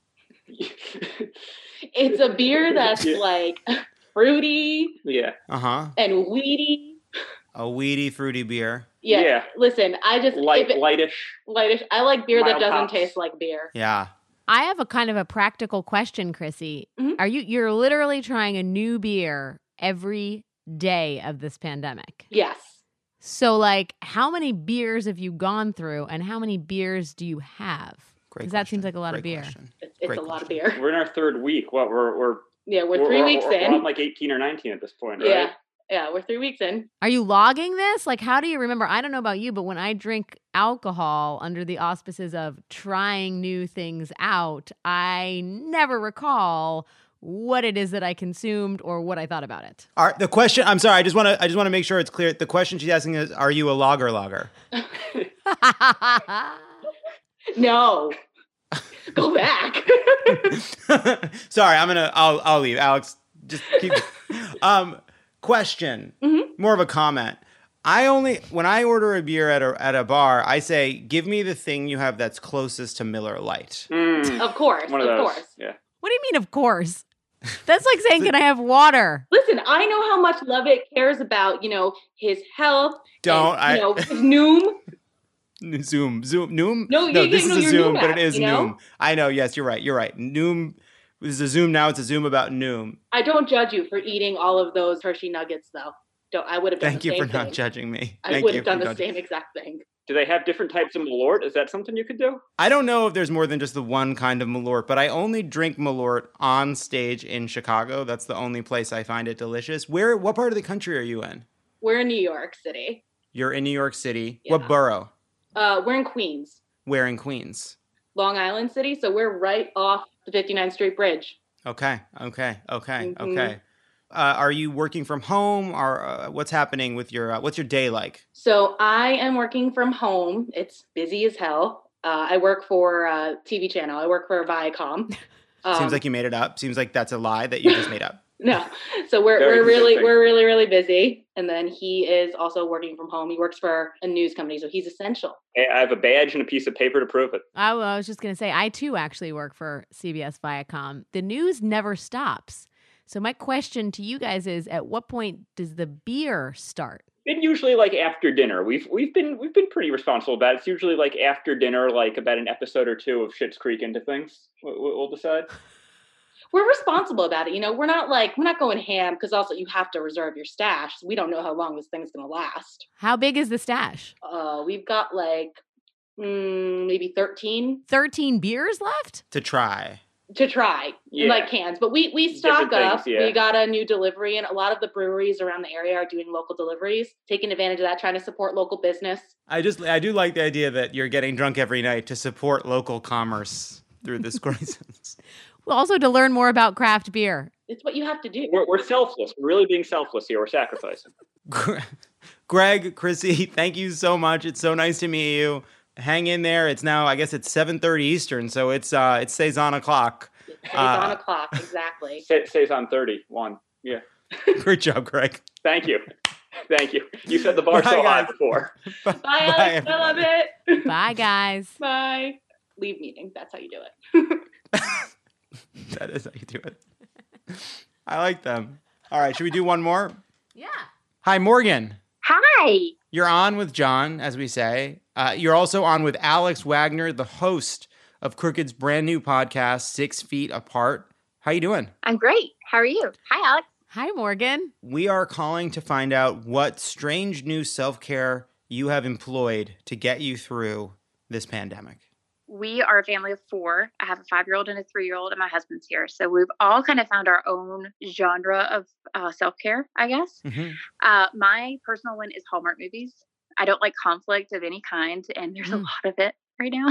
It's a beer that's like fruity, and weedy. A weedy, fruity beer. Yeah. Listen, I just lightish. I like beer that Mild doesn't hops. taste like beer. Yeah. I have a kind of a practical question, Chrissy. Mm-hmm. You're literally trying a new beer every day of this pandemic? Yes. So, like, how many beers have you gone through, and how many beers do you have? Because that seems like a lot of beer. It's a lot of beer. We're in our 3rd week. What we're Yeah, we're 3 weeks in. We're on like 18 or 19 at this point, right? Yeah, we're 3 weeks in. Are you logging this? Like, how do you remember? I don't know about you, but when I drink alcohol under the auspices of trying new things out, I never recall what it is that I consumed or what I thought about it. All right, the question, I'm sorry, I just want to make sure it's clear. The question she's asking is, are you a logger? No. Go back. Sorry, I'll leave. Alex, just keep. Question, more of a comment. When I order a beer at a bar, I say, give me the thing you have that's closest to Miller Lite. Of course, One of those. Yeah. What do you mean, of course? That's like saying, can I have water? Listen, I know how much Levitt cares about, his health. His Noom. Noom? No, this is a Zoom, Noom but it is app, Noom. I know, yes, you're right. Noom is a Zoom now, it's a Zoom about Noom. I don't judge you for eating all of those Hershey nuggets, though. I would have done the same thing. Thank you for not judging me. I would have done the same exact thing. Do they have different types of Malort? Is that something you could do? I don't know if there's more than just the one kind of Malort, but I only drink Malort on stage in Chicago. That's the only place I find it delicious. What part of the country are you in? We're in New York City. You're in New York City. Yeah. What borough? We're in Queens. Where in Queens? Long Island City, so we're right off the 59th Street Bridge. Okay. Are you working from home, or what's happening with what's your day like? So I am working from home. It's busy as hell. I work for a TV channel. I work for Viacom. Seems like you made it up. Seems like that's a lie that you just made up. No. So we're really busy. And then he is also working from home. He works for a news company, so he's essential. I have a badge and a piece of paper to prove it. I was just going to say, I too actually work for CBS Viacom. The news never stops. So my question to you guys is, at what point does the beer start? It's usually like after dinner. We've been pretty responsible about it. It's usually like after dinner, like about an episode or two of Schitt's Creek into things. We'll decide. We're responsible about it. We're not going ham, because also you have to reserve your stash. So we don't know how long this thing's going to last. How big is the stash? We've got like maybe 13. 13 beers left? To try. In like cans, but we stock up. Things, yeah. We got a new delivery, and a lot of the breweries around the area are doing local deliveries, taking advantage of that, trying to support local business. I do like the idea that you're getting drunk every night to support local commerce through this crisis. Well, also to learn more about craft beer. It's what you have to do. We're selfless. We're really being selfless here. We're sacrificing. Greg, Chrissy, thank you so much. It's so nice to meet you. Hang in there. It's now, I guess it's 7:30 Eastern, so it's Saison o'clock. Saison o'clock, exactly. Saison 31. Yeah. Great job, Greg. Thank you. You said the bar so high before. Bye, Alex. I love it. Bye, guys. Bye. Leave meeting. That's how you do it. That is how you do it. I like them. All right, should we do one more? Yeah. Hi, Morgan. Hi. You're on with John, as we say. You're also on with Alex Wagner, the host of Crooked's brand new podcast, 6 Feet Apart. How you doing? I'm great. How are you? Hi, Alex. Hi, Morgan. We are calling to find out what strange new self-care you have employed to get you through this pandemic. We are a family of 4. I have a 5-year-old and a 3-year-old, and my husband's here. So we've all kind of found our own genre of self-care, I guess. Mm-hmm. My personal one is Hallmark movies. I don't like conflict of any kind, and there's a lot of it right now.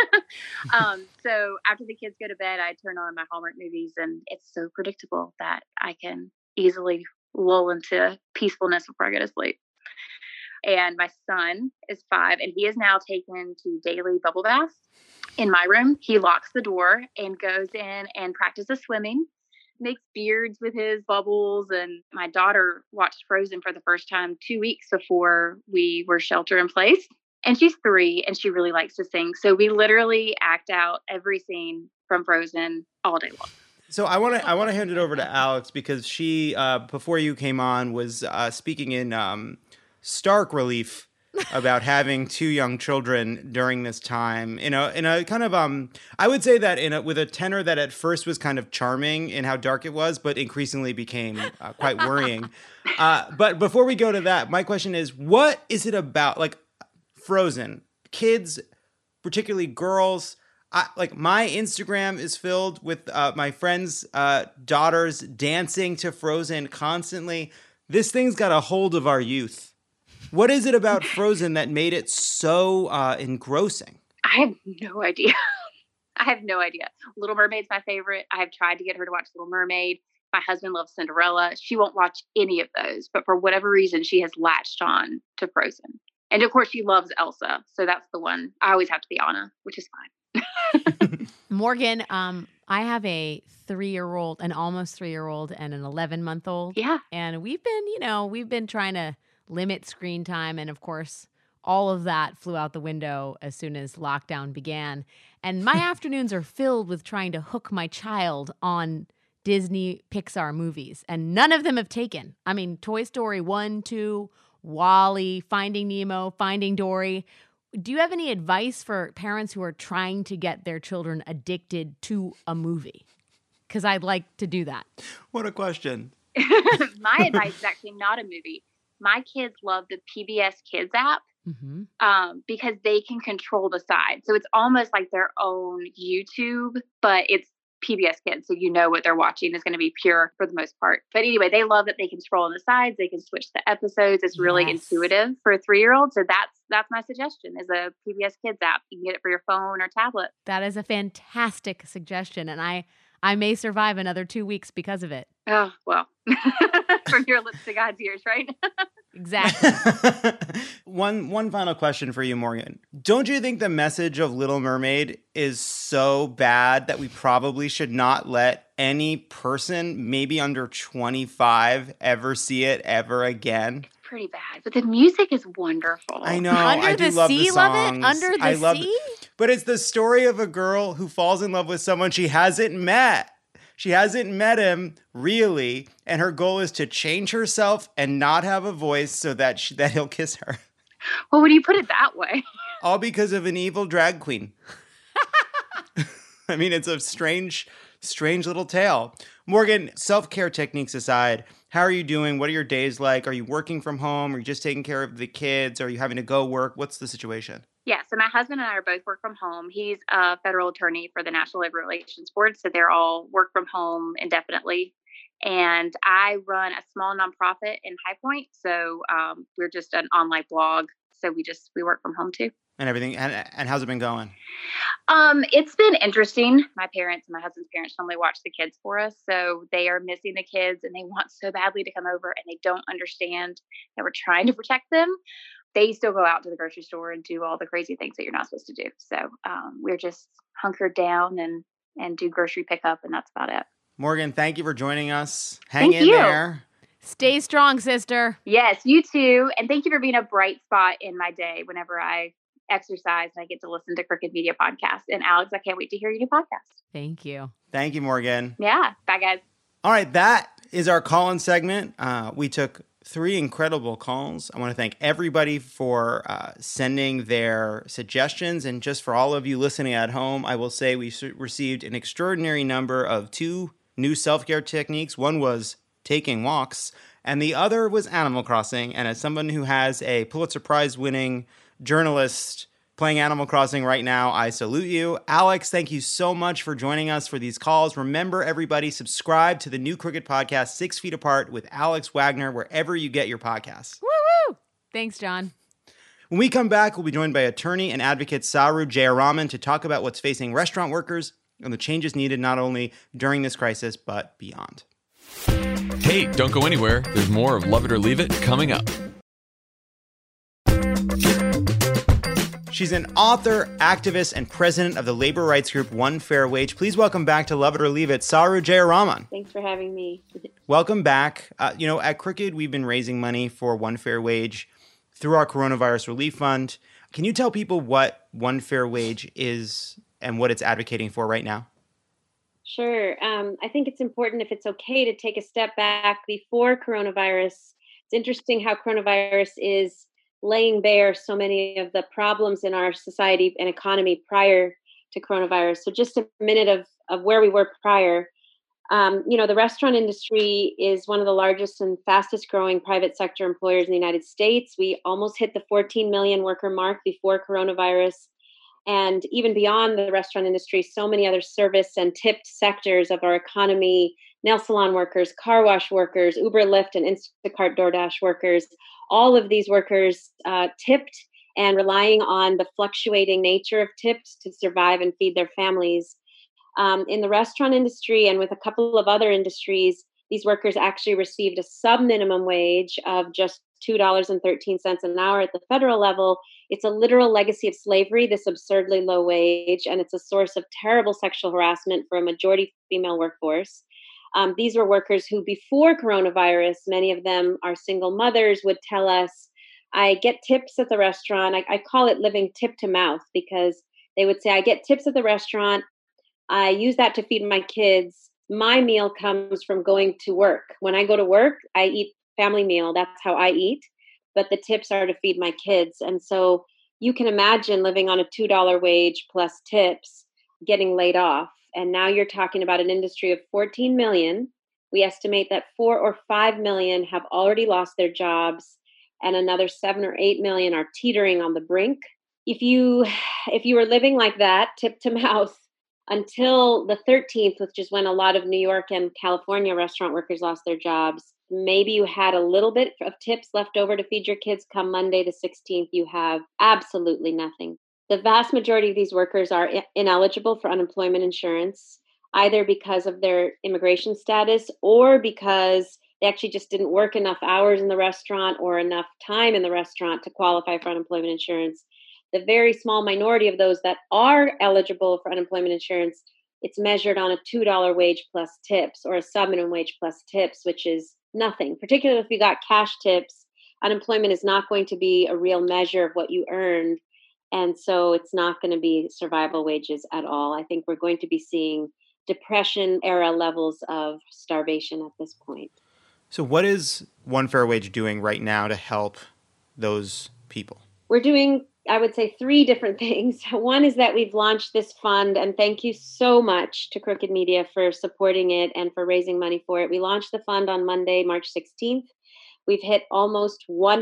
So after the kids go to bed, I turn on my Hallmark movies, and it's so predictable that I can easily lull into peacefulness before I go to sleep. And my son is 5, and he is now taken to daily bubble baths in my room. He locks the door and goes in and practices swimming, makes beards with his bubbles. And my daughter watched Frozen for the first time 2 weeks before we were shelter in place. And she's 3, and she really likes to sing. So we literally act out every scene from Frozen all day long. So I want to hand it over to Alex, because she, before you came on, was speaking in stark relief about having 2 young children during this time in a kind of I would say that with a tenor that at first was kind of charming in how dark it was, but increasingly became quite worrying. But before we go to that, my question is, what is it about, like, Frozen, kids, particularly girls? my Instagram is filled with my friends' daughters dancing to Frozen constantly. This thing's got a hold of our youth. What is it about Frozen that made it so engrossing? I have no idea. I have no idea. Little Mermaid's my favorite. I have tried to get her to watch Little Mermaid. My husband loves Cinderella. She won't watch any of those, but for whatever reason, she has latched on to Frozen. And of course, she loves Elsa. So that's the one I always have to be Anna, which is fine. Morgan, I have a 3-year-old, an almost 3-year-old, and an 11-month-old. Yeah. And we've been trying to limit screen time. And of course, all of that flew out the window as soon as lockdown began. And my afternoons are filled with trying to hook my child on Disney Pixar movies, and none of them have taken. I mean, Toy Story 1, 2, WALL-E, Finding Nemo, Finding Dory. Do you have any advice for parents who are trying to get their children addicted to a movie? Because I'd like to do that. What a question. My advice is actually not a movie. My kids love the PBS Kids app because they can control the side. So it's almost like their own YouTube, but it's PBS Kids, so you know what they're watching is going to be pure for the most part. But anyway, they love that they can scroll on the sides, they can switch the episodes. It's really intuitive for a 3-year-old. So that's my suggestion: is a PBS Kids app. You can get it for your phone or tablet. That is a fantastic suggestion, and I may survive another 2 weeks because of it. Oh well, from your lips to God's ears, right? Exactly. One final question for you, Morgan. Don't you think the message of Little Mermaid is so bad that we probably should not let any person, maybe under 25, ever see it ever again? It's pretty bad, but the music is wonderful. I know. I do love the songs. Love it? Under the Sea? But it's the story of a girl who falls in love with someone she hasn't met. She hasn't met him, really, and her goal is to change herself and not have a voice so that he'll kiss her. Well, when you put it that way. All because of an evil drag queen. I mean, it's a strange little tale. Morgan, self-care techniques aside, how are you doing? What are your days like? Are you working from home? Are you just taking care of the kids? Are you having to go work? What's the situation? Yeah, so my husband and I are both work from home. He's a federal attorney for the National Labor Relations Board, so they're all work from home indefinitely. And I run a small nonprofit in High Point, so we're just an online blog. So we work from home too. And everything. And how's it been going? It's been interesting. My parents and my husband's parents normally watch the kids for us, so they are missing the kids, and they want so badly to come over, and they don't understand that we're trying to protect them. They still go out to the grocery store and do all the crazy things that you're not supposed to do. So we're just hunkered down and do grocery pickup, and that's about it. Morgan, thank you for joining us. Hang in there. Stay strong, sister. Yes, you too. And thank you for being a bright spot in my day whenever I exercise and I get to listen to Crooked Media Podcast. And Alex, I can't wait to hear your new podcast. Thank you. Thank you, Morgan. Yeah. Bye, guys. All right. That is our call-in segment. We took 3 incredible calls. I want to thank everybody for sending their suggestions. And just for all of you listening at home, I will say we received an extraordinary number of 2 new self-care techniques. One was taking walks, and the other was Animal Crossing. And as someone who has a Pulitzer Prize-winning journalist playing Animal Crossing right now, I salute you. Alex, thank you so much for joining us for these calls. Remember, everybody, subscribe to the new Crooked podcast, 6 Feet Apart with Alex Wagner, wherever you get your podcasts. Woo-woo! Thanks, John. When we come back, we'll be joined by attorney and advocate Saru Jayaraman to talk about what's facing restaurant workers and the changes needed not only during this crisis, but beyond. Hey, don't go anywhere. There's more of Love It or Leave It coming up. She's an author, activist, and president of the labor rights group One Fair Wage. Please welcome back to Love It or Leave It, Saru Jayaraman. Thanks for having me. Welcome back. At Crooked, we've been raising money for One Fair Wage through our coronavirus relief fund. Can you tell people what One Fair Wage is and what it's advocating for right now? Sure. I think it's important, if it's okay, to take a step back before coronavirus. It's interesting how coronavirus is laying bare so many of the problems in our society and economy prior to coronavirus. So just a minute of where we were prior. The restaurant industry is one of the largest and fastest growing private sector employers in the United States. We almost hit the 14 million worker mark before coronavirus. And even beyond the restaurant industry, so many other service and tipped sectors of our economy, nail salon workers, car wash workers, Uber, Lyft, and Instacart, DoorDash workers, all of these workers tipped and relying on the fluctuating nature of tips to survive and feed their families. In the restaurant industry and with a couple of other industries, these workers actually received a sub-minimum wage of just $2.13 an hour at the federal level. It's a literal legacy of slavery, this absurdly low wage, and it's a source of terrible sexual harassment for a majority female workforce. These were workers who, before coronavirus, many of them are single mothers, would tell us, I get tips at the restaurant. I call it living tip to mouth, because they would say, I get tips at the restaurant. I use that to feed my kids. My meal comes from going to work. When I go to work, I eat family meal. That's how I eat. But the tips are to feed my kids. And so you can imagine living on a $2 wage plus tips, getting laid off. And now you're talking about an industry of 14 million. We estimate that 4 or 5 million have already lost their jobs, and another 7 or 8 million are teetering on the brink. If you were living like that, tip to mouth, until the 13th, which is when a lot of New York and California restaurant workers lost their jobs, maybe you had a little bit of tips left over to feed your kids. Come Monday the 16th, you have absolutely nothing. The vast majority of these workers are ineligible for unemployment insurance, either because of their immigration status or because they actually just didn't work enough hours in the restaurant or enough time in the restaurant to qualify for unemployment insurance. The very small minority of those that are eligible for unemployment insurance, it's measured on a $2 wage plus tips or a sub-minimum wage plus tips, which is nothing. Particularly if you got cash tips, unemployment is not going to be a real measure of what you earned. And so it's not going to be survival wages at all. I think we're going to be seeing Depression era levels of starvation at this point. So what is One Fair Wage doing right now to help those people? We're doing, I would say, 3 different things. One is that we've launched this fund, and thank you so much to Crooked Media for supporting it and for raising money for it. We launched the fund on Monday, March 16th. We've hit almost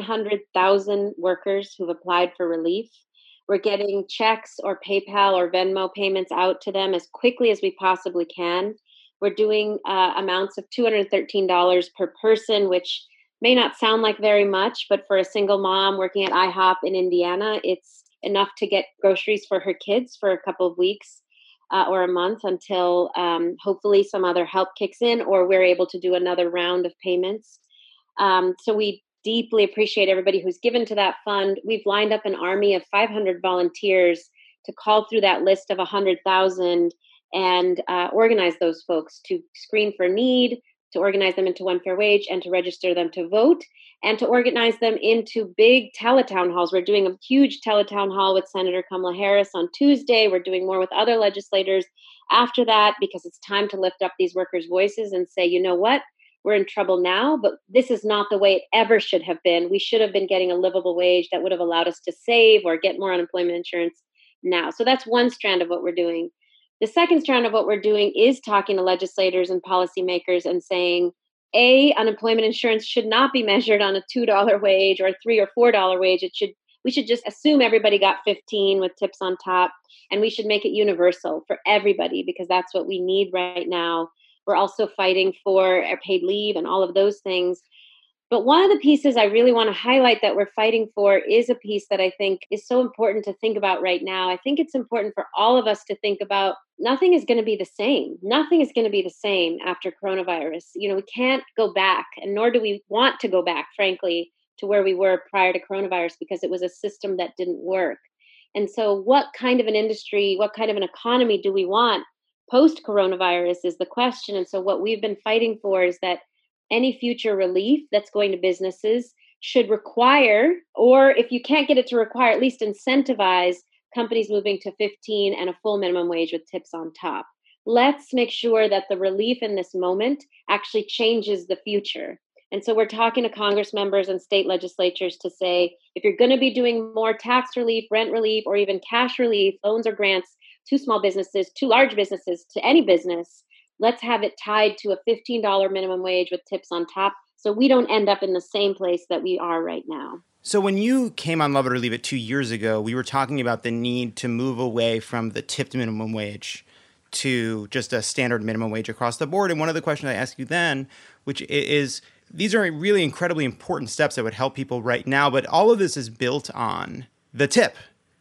100,000 workers who've applied for relief. We're getting checks or PayPal or Venmo payments out to them as quickly as we possibly can. We're doing amounts of $213 per person, which may not sound like very much, but for a single mom working at IHOP in Indiana, it's enough to get groceries for her kids for a couple of weeks or a month until hopefully some other help kicks in or we're able to do another round of payments. So we deeply appreciate everybody who's given to that fund. We've lined up an army of 500 volunteers to call through that list of 100,000 and organize those folks to screen for need, to organize them into One Fair Wage, and to register them to vote, and to organize them into big teletown halls. We're doing a huge teletown hall with Senator Kamala Harris on Tuesday. We're doing more with other legislators after that, because it's time to lift up these workers' voices and say, you know what? We're in trouble now, but this is not the way it ever should have been. We should have been getting a livable wage that would have allowed us to save or get more unemployment insurance now. So that's one strand of what we're doing. The second strand of what we're doing is talking to legislators and policymakers and saying, A, unemployment insurance should not be measured on a $2 wage or $3 or $4 wage. We should just assume everybody got 15 with tips on top, and we should make it universal for everybody, because that's what we need right now. We're also fighting for paid leave and all of those things. But one of the pieces I really want to highlight that we're fighting for is a piece that I think is so important to think about right now. I think it's important for all of us to think about nothing is going to be the same. Nothing is going to be the same after coronavirus. We can't go back, and nor do we want to go back, frankly, to where we were prior to coronavirus, because it was a system that didn't work. And so what kind of an industry, what kind of an economy do we want post-coronavirus is the question. And so what we've been fighting for is that any future relief that's going to businesses should require, or if you can't get it to require, at least incentivize companies moving to 15 and a full minimum wage with tips on top. Let's make sure that the relief in this moment actually changes the future. And so we're talking to Congress members and state legislatures to say, if you're going to be doing more tax relief, rent relief, or even cash relief, loans or grants to small businesses, to large businesses, to any business, let's have it tied to a $15 minimum wage with tips on top, so we don't end up in the same place that we are right now. So when you came on Love It or Leave It 2 years ago, we were talking about the need to move away from the tipped minimum wage to just a standard minimum wage across the board. And one of the questions I asked you then, which is, these are really incredibly important steps that would help people right now, but all of this is built on the tip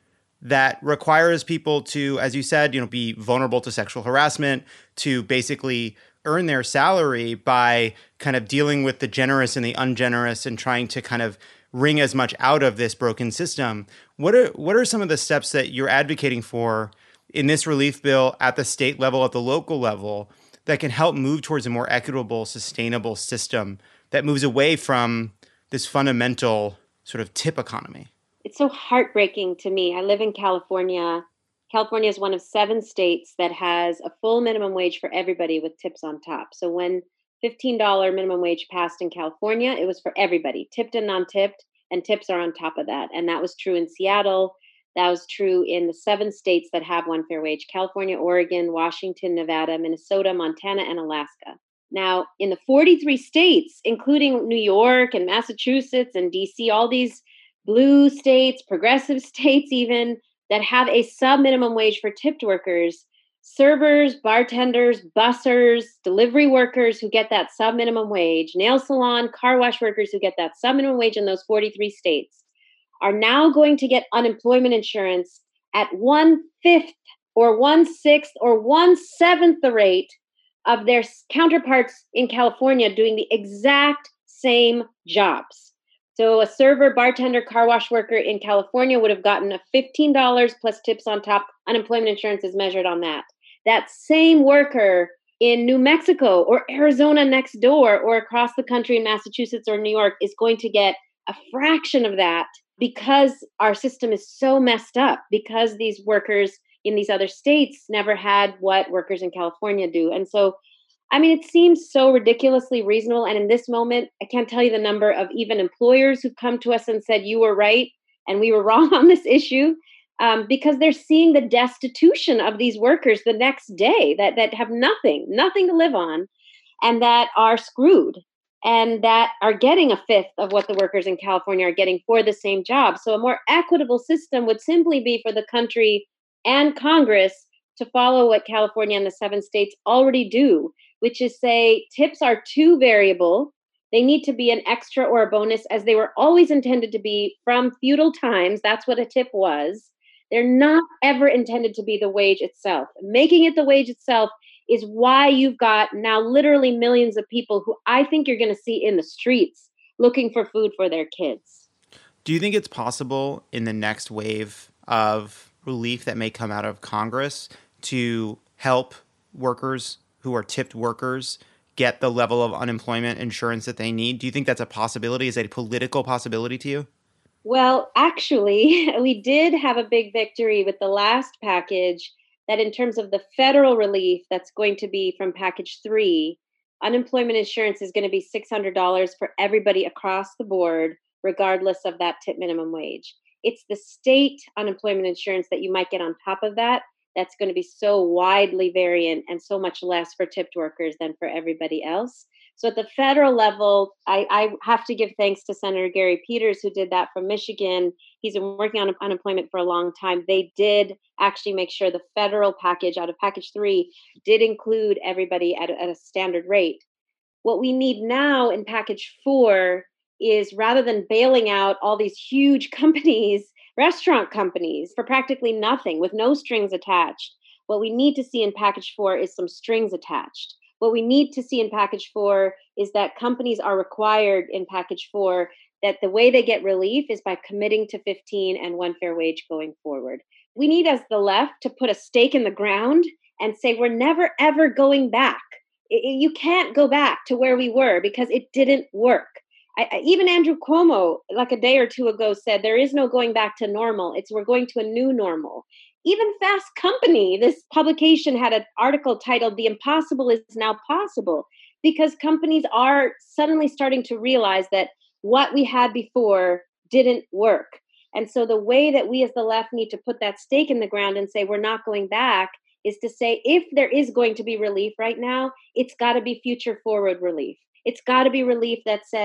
that requires people to, as you said, be vulnerable to sexual harassment, to basically earn their salary by kind of dealing with the generous and the ungenerous and trying to kind of wring as much out of this broken system. What are some of the steps that you're advocating for in this relief bill at the state level, at the local level, that can help move towards a more equitable, sustainable system that moves away from this fundamental sort of tip economy? It's so heartbreaking to me. I live in California. California is one of 7 states that has a full minimum wage for everybody with tips on top. So when $15 minimum wage passed in California, it was for everybody, tipped and non-tipped, and tips are on top of that. And that was true in Seattle. That was true in the 7 states that have one fair wage: California, Oregon, Washington, Nevada, Minnesota, Montana, and Alaska. Now, in the 43 states, including New York and Massachusetts and DC, all these blue states, progressive states even, that have a sub-minimum wage for tipped workers, servers, bartenders, bussers, delivery workers who get that sub-minimum wage, nail salon, car wash workers who get that sub-minimum wage in those 43 states, are now going to get unemployment insurance at 1/5 or 1/6 or 1/7 the rate of their counterparts in California doing the exact same jobs. So a server, bartender, car wash worker in California would have gotten a $15 plus tips on top. Unemployment insurance is measured on that. That same worker in New Mexico or Arizona next door or across the country in Massachusetts or New York is going to get a fraction of that because our system is so messed up, because these workers in these other states never had what workers in California do. And so, I mean, it seems so ridiculously reasonable. And in this moment, I can't tell you the number of even employers who've come to us and said, you were right and we were wrong on this issue, because they're seeing the destitution of these workers the next day that have nothing to live on, and that are screwed, and that are getting 1/5 of what the workers in California are getting for the same job. So a more equitable system would simply be for the country and Congress to follow what California and the 7 states already do, which is say tips are too variable. They need to be an extra or a bonus, as they were always intended to be from feudal times. That's what a tip was. They're not ever intended to be the wage itself. Making it the wage itself is why you've got now literally millions of people who I think you're going to see in the streets looking for food for their kids. Do you think it's possible in the next wave of relief that may come out of Congress to help workers who are tipped workers get the level of unemployment insurance that they need? Do you think that's a possibility? Is that a political possibility to you? Well, actually, we did have a big victory with the last package, that in terms of the federal relief that's going to be from package 3, unemployment insurance is going to be $600 for everybody across the board, regardless of that tip minimum wage. It's the state unemployment insurance that you might get on top of that that's going to be so widely variant and so much less for tipped workers than for everybody else. So at the federal level, I have to give thanks to Senator Gary Peters, who did that from Michigan. He's been working on unemployment for a long time. They did actually make sure the federal package out of package 3 did include everybody at a standard rate. What we need now in package 4 is, rather than bailing out all these huge companies, restaurant companies, for practically nothing with no strings attached, what we need to see in package 4 is some strings attached. What we need to see in package 4 is that companies are required in package 4 that the way they get relief is by committing to 15 and one fair wage going forward. We need, as the left, to put a stake in the ground and say we're never, ever going back. You can't go back to where we were because it didn't work. Even Andrew Cuomo, like a day or two ago, said there is no going back to normal. We're going to a new normal. Even Fast Company, this publication, had an article titled "The Impossible is Now Possible," because companies are suddenly starting to realize that what we had before didn't work. And so the way that we as the left need to put that stake in the ground and say we're not going back is to say, if there is going to be relief right now, it's got to be future forward relief. It's got to be relief that says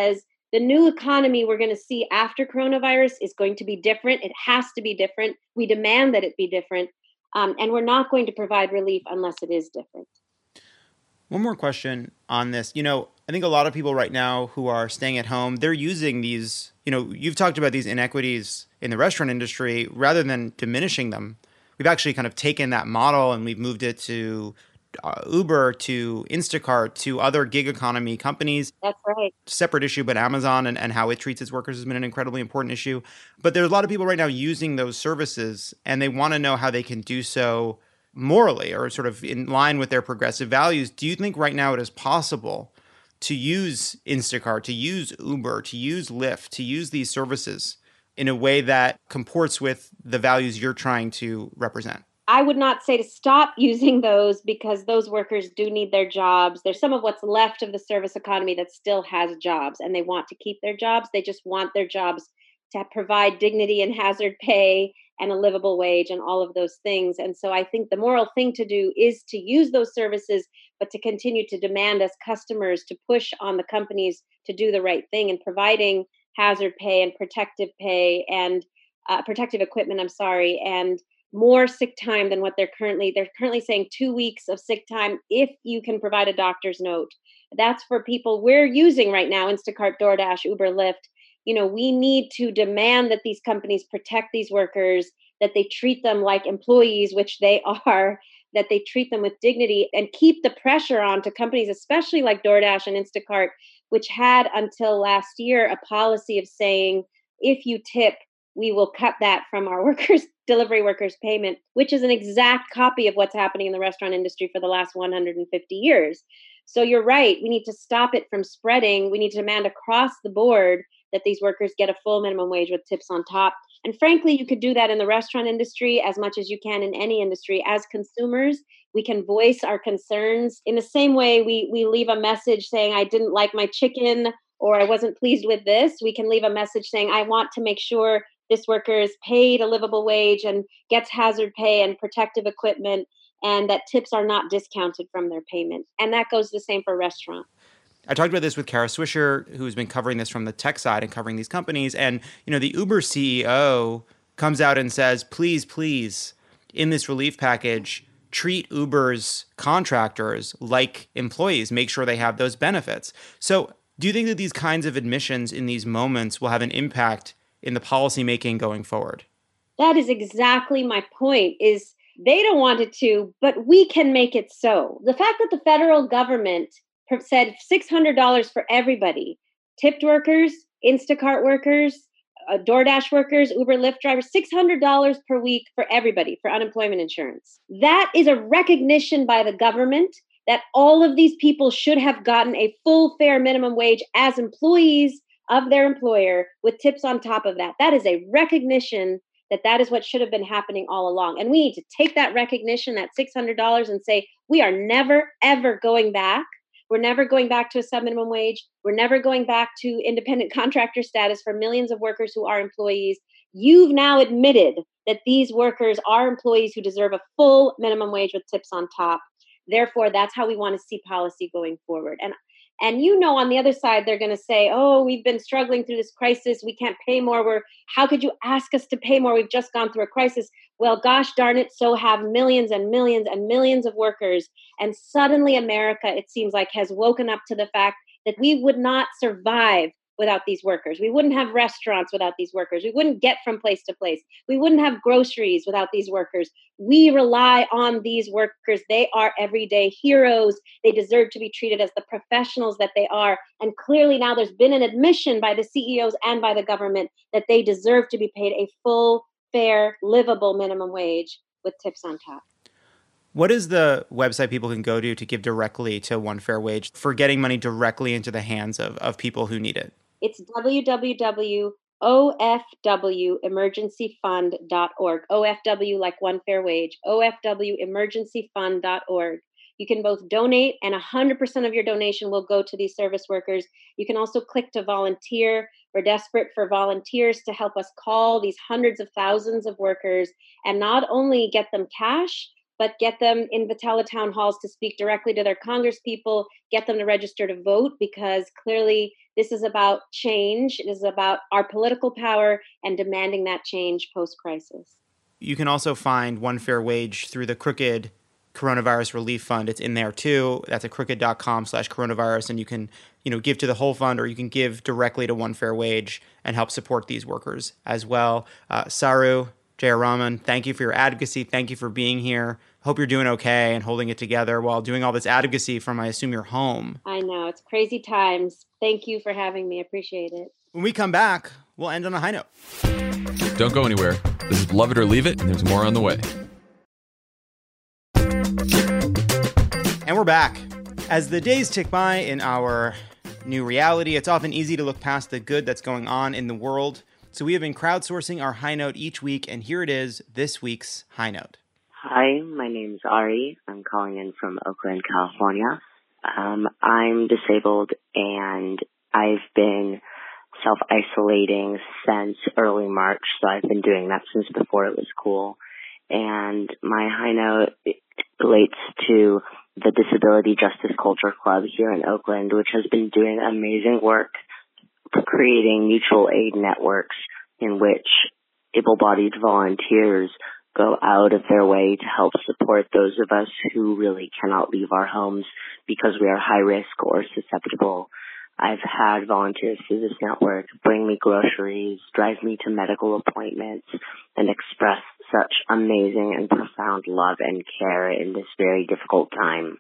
The new economy we're going to see after coronavirus is going to be different. It has to be different. We demand that it be different. And we're not going to provide relief unless it is different. One more question on this. I think a lot of people right now who are staying at home, they're using these, you've talked about these inequities in the restaurant industry rather than diminishing them. We've actually kind of taken that model and we've moved it to Uber, to Instacart, to other gig economy companies. That's right. Separate issue, but Amazon and how it treats its workers has been an incredibly important issue. But there's a lot of people right now using those services, and they want to know how they can do so morally or sort of in line with their progressive values. Do you think right now it is possible to use Instacart, to use Uber, to use Lyft, to use these services in a way that comports with the values you're trying to represent? I would not say to stop using those because those workers do need their jobs. There's some of what's left of the service economy that still has jobs and they want to keep their jobs. They just want their jobs to provide dignity and hazard pay and a livable wage and all of those things. And so I think the moral thing to do is to use those services, but to continue to demand as customers to push on the companies to do the right thing in providing hazard pay and protective pay and protective equipment, and more sick time than what they're currently saying 2 weeks of sick time if you can provide a doctor's note. That's for people we're using right now, Instacart, DoorDash, Uber, Lyft. We need to demand that these companies protect these workers, that they treat them like employees, which they are, that they treat them with dignity, and keep the pressure on to companies, especially like DoorDash and Instacart, which had until last year a policy of saying, if you tip, we will cut that from our delivery workers' payment, which is an exact copy of what's happening in the restaurant industry for the last 150 years. So you're right. We need to stop it from spreading. We need to demand across the board that these workers get a full minimum wage with tips on top. And frankly, you could do that in the restaurant industry as much as you can in any industry. As consumers, we can voice our concerns in the same way we leave a message saying, I didn't like my chicken or I wasn't pleased with this. We can leave a message saying, I want to make sure this worker is paid a livable wage and gets hazard pay and protective equipment, and that tips are not discounted from their payment. And that goes the same for restaurants. I talked about this with Kara Swisher, who's been covering this from the tech side and covering these companies. And, the Uber CEO comes out and says, please, in this relief package, treat Uber's contractors like employees, make sure they have those benefits. So do you think that these kinds of admissions in these moments will have an impact in the policymaking going forward? That is exactly my point, is they don't want it to, but we can make it so. The fact that the federal government said $600 for everybody, tipped workers, Instacart workers, DoorDash workers, Uber, Lyft drivers, $600 per week for everybody for unemployment insurance. That is a recognition by the government that all of these people should have gotten a full fair minimum wage as employees of their employer with tips on top of that. That is a recognition that is what should have been happening all along. And we need to take that recognition, that $600, and say, we are never, ever going back. We're never going back to a sub-minimum wage. We're never going back to independent contractor status for millions of workers who are employees. You've now admitted that these workers are employees who deserve a full minimum wage with tips on top. Therefore, that's how we want to see policy going forward. And on the other side, they're going to say, oh, we've been struggling through this crisis. We can't pay more. How could you ask us to pay more? We've just gone through a crisis. Well, gosh darn it, so have millions and millions and millions of workers. And suddenly America, it seems like, has woken up to the fact that we would not survive without these workers. We wouldn't have restaurants without these workers. We wouldn't get from place to place. We wouldn't have groceries without these workers. We rely on these workers. They are everyday heroes. They deserve to be treated as the professionals that they are. And clearly now there's been an admission by the CEOs and by the government that they deserve to be paid a full, fair, livable minimum wage with tips on top. What is the website people can go to give directly to One Fair Wage for getting money directly into the hands of people who need it? It's www.ofwemergencyfund.org. OFW like One Fair Wage. ofwemergencyfund.org. You can both donate, and 100% of your donation will go to these service workers. You can also click to volunteer. We're desperate for volunteers to help us call these hundreds of thousands of workers and not only get them cash, but get them in Vatala town halls to speak directly to their congresspeople, get them to register to vote, because clearly this is about change. It is about our political power and demanding that change post-crisis. You can also find One Fair Wage through the Crooked Coronavirus Relief Fund. It's in there too. That's at crooked.com/coronavirus. And you can, give to the whole fund, or you can give directly to One Fair Wage and help support these workers as well. Saru Jayaraman, thank you for your advocacy. Thank you for being here. Hope you're doing okay and holding it together while doing all this advocacy from, I assume, your home. I know. It's crazy times. Thank you for having me. I appreciate it. When we come back, we'll end on a high note. Don't go anywhere. This is Love It or Leave It, and there's more on the way. And we're back. As the days tick by in our new reality, it's often easy to look past the good that's going on in the world. So we have been crowdsourcing our high note each week, and here it is, this week's high note. Hi, my name's Ari. I'm calling in from Oakland, California. I'm disabled, and I've been self-isolating since early March, so I've been doing that since before it was cool. And my high note relates to the Disability Justice Culture Club here in Oakland, which has been doing amazing work creating mutual aid networks in which able-bodied volunteers go out of their way to help support those of us who really cannot leave our homes because we are high risk or susceptible. I've had volunteers through this network bring me groceries, drive me to medical appointments, and express such amazing and profound love and care in this very difficult time.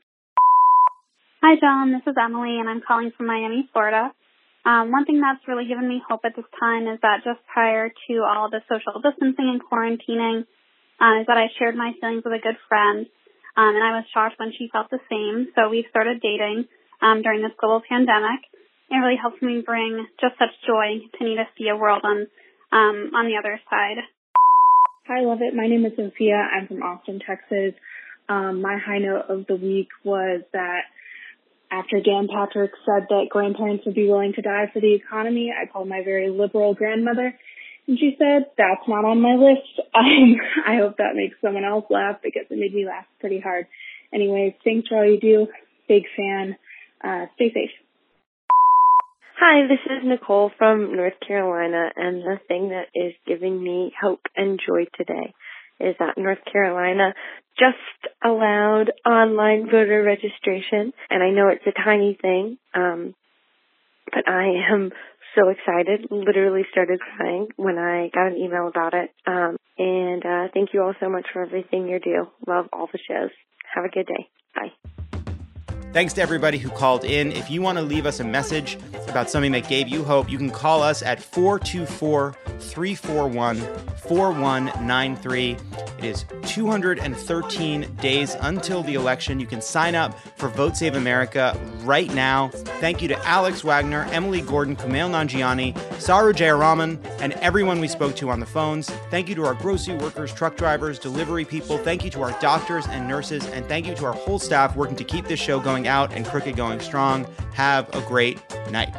Hi, John. This is Emily, and I'm calling from Miami, Florida. One thing that's really given me hope at this time is that just prior to all the social distancing and quarantining, is that I shared my feelings with a good friend, and I was shocked when she felt the same. So we started dating during this global pandemic. It really helps me bring just such joy and continue to see a world on the other side. Hi, Love It. My name is Sophia. I'm from Austin, Texas. My high note of the week was that after Dan Patrick said that grandparents would be willing to die for the economy, I called my very liberal grandmother, and she said, that's not on my list. I hope that makes someone else laugh because it made me laugh pretty hard. Anyway, thanks for all you do. Big fan. Stay safe. Hi, this is Nicole from North Carolina, and the thing that is giving me hope and joy today is that North Carolina just allowed online voter registration, and I know it's a tiny thing, but I am so excited, literally started crying when I got an email about it, and thank you all so much for everything you do. Love all the shows. Have a good day. Bye. Thanks to everybody who called in. If you want to leave us a message about something that gave you hope, you can call us at 424-341-4193. It is 213 days until the election. You can sign up for Vote Save America right now. Thank you to Alex Wagner, Emily Gordon, Kumail Nanjiani, Saru Jayaraman, and everyone we spoke to on the phones. Thank you to our grocery workers, truck drivers, delivery people. Thank you to our doctors and nurses. And thank you to our whole staff working to keep this show going out and Crooked going strong. Have a great night.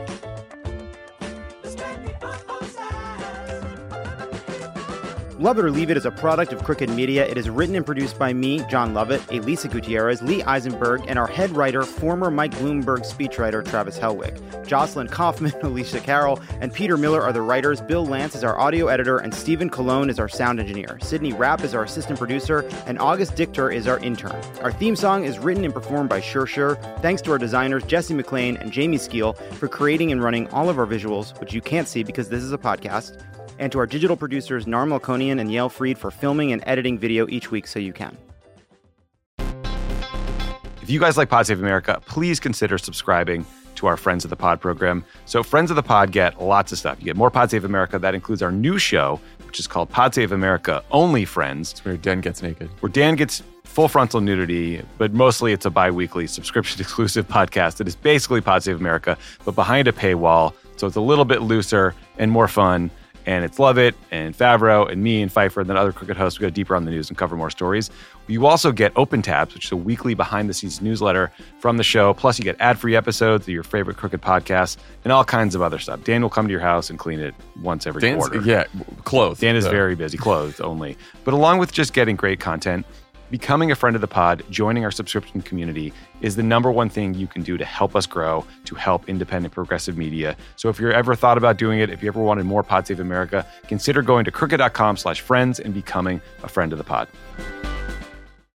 Love It or Leave It is a product of Crooked Media. It is written and produced by me, John Lovett, Elisa Gutierrez, Lee Eisenberg, and our head writer, former Mike Bloomberg speechwriter Travis Helwig. Jocelyn Kaufman, Alicia Carroll, and Peter Miller are the writers. Bill Lance is our audio editor, and Stephen Colon is our sound engineer. Sydney Rapp is our assistant producer, and August Dichter is our intern. Our theme song is written and performed by Sure Sure. Thanks to our designers, Jesse McLean and Jamie Skeel, for creating and running all of our visuals, which you can't see because this is a podcast. And to our digital producers, Narm Melkonian and Yael Fried, for filming and editing video each week so you can. If you guys like Pod Save America, please consider subscribing to our Friends of the Pod program. So Friends of the Pod get lots of stuff. You get more Pod Save America. That includes our new show, which is called Pod Save America Only Friends. It's where Dan gets naked. Where Dan gets full frontal nudity, but mostly it's a bi-weekly subscription-exclusive podcast. It is basically Pod Save America, but behind a paywall. So it's a little bit looser and more fun. And it's Love It and Favreau and me and Pfeiffer and then other Crooked hosts. We go deeper on the news and cover more stories. You also get Open Tabs, which is a weekly behind-the-scenes newsletter from the show. Plus, you get ad-free episodes of your favorite Crooked podcasts and all kinds of other stuff. Dan will come to your house and clean it once every quarter. Yeah, clothed. Dan is very busy, clothed only. But along with just getting great content, Becoming a friend of the pod, joining our subscription community, is the number one thing you can do to help us grow, to help independent progressive media. So if you're ever thought about doing it, if you ever wanted more Pod Save America, consider going to crooked.com/friends and becoming a friend of the pod.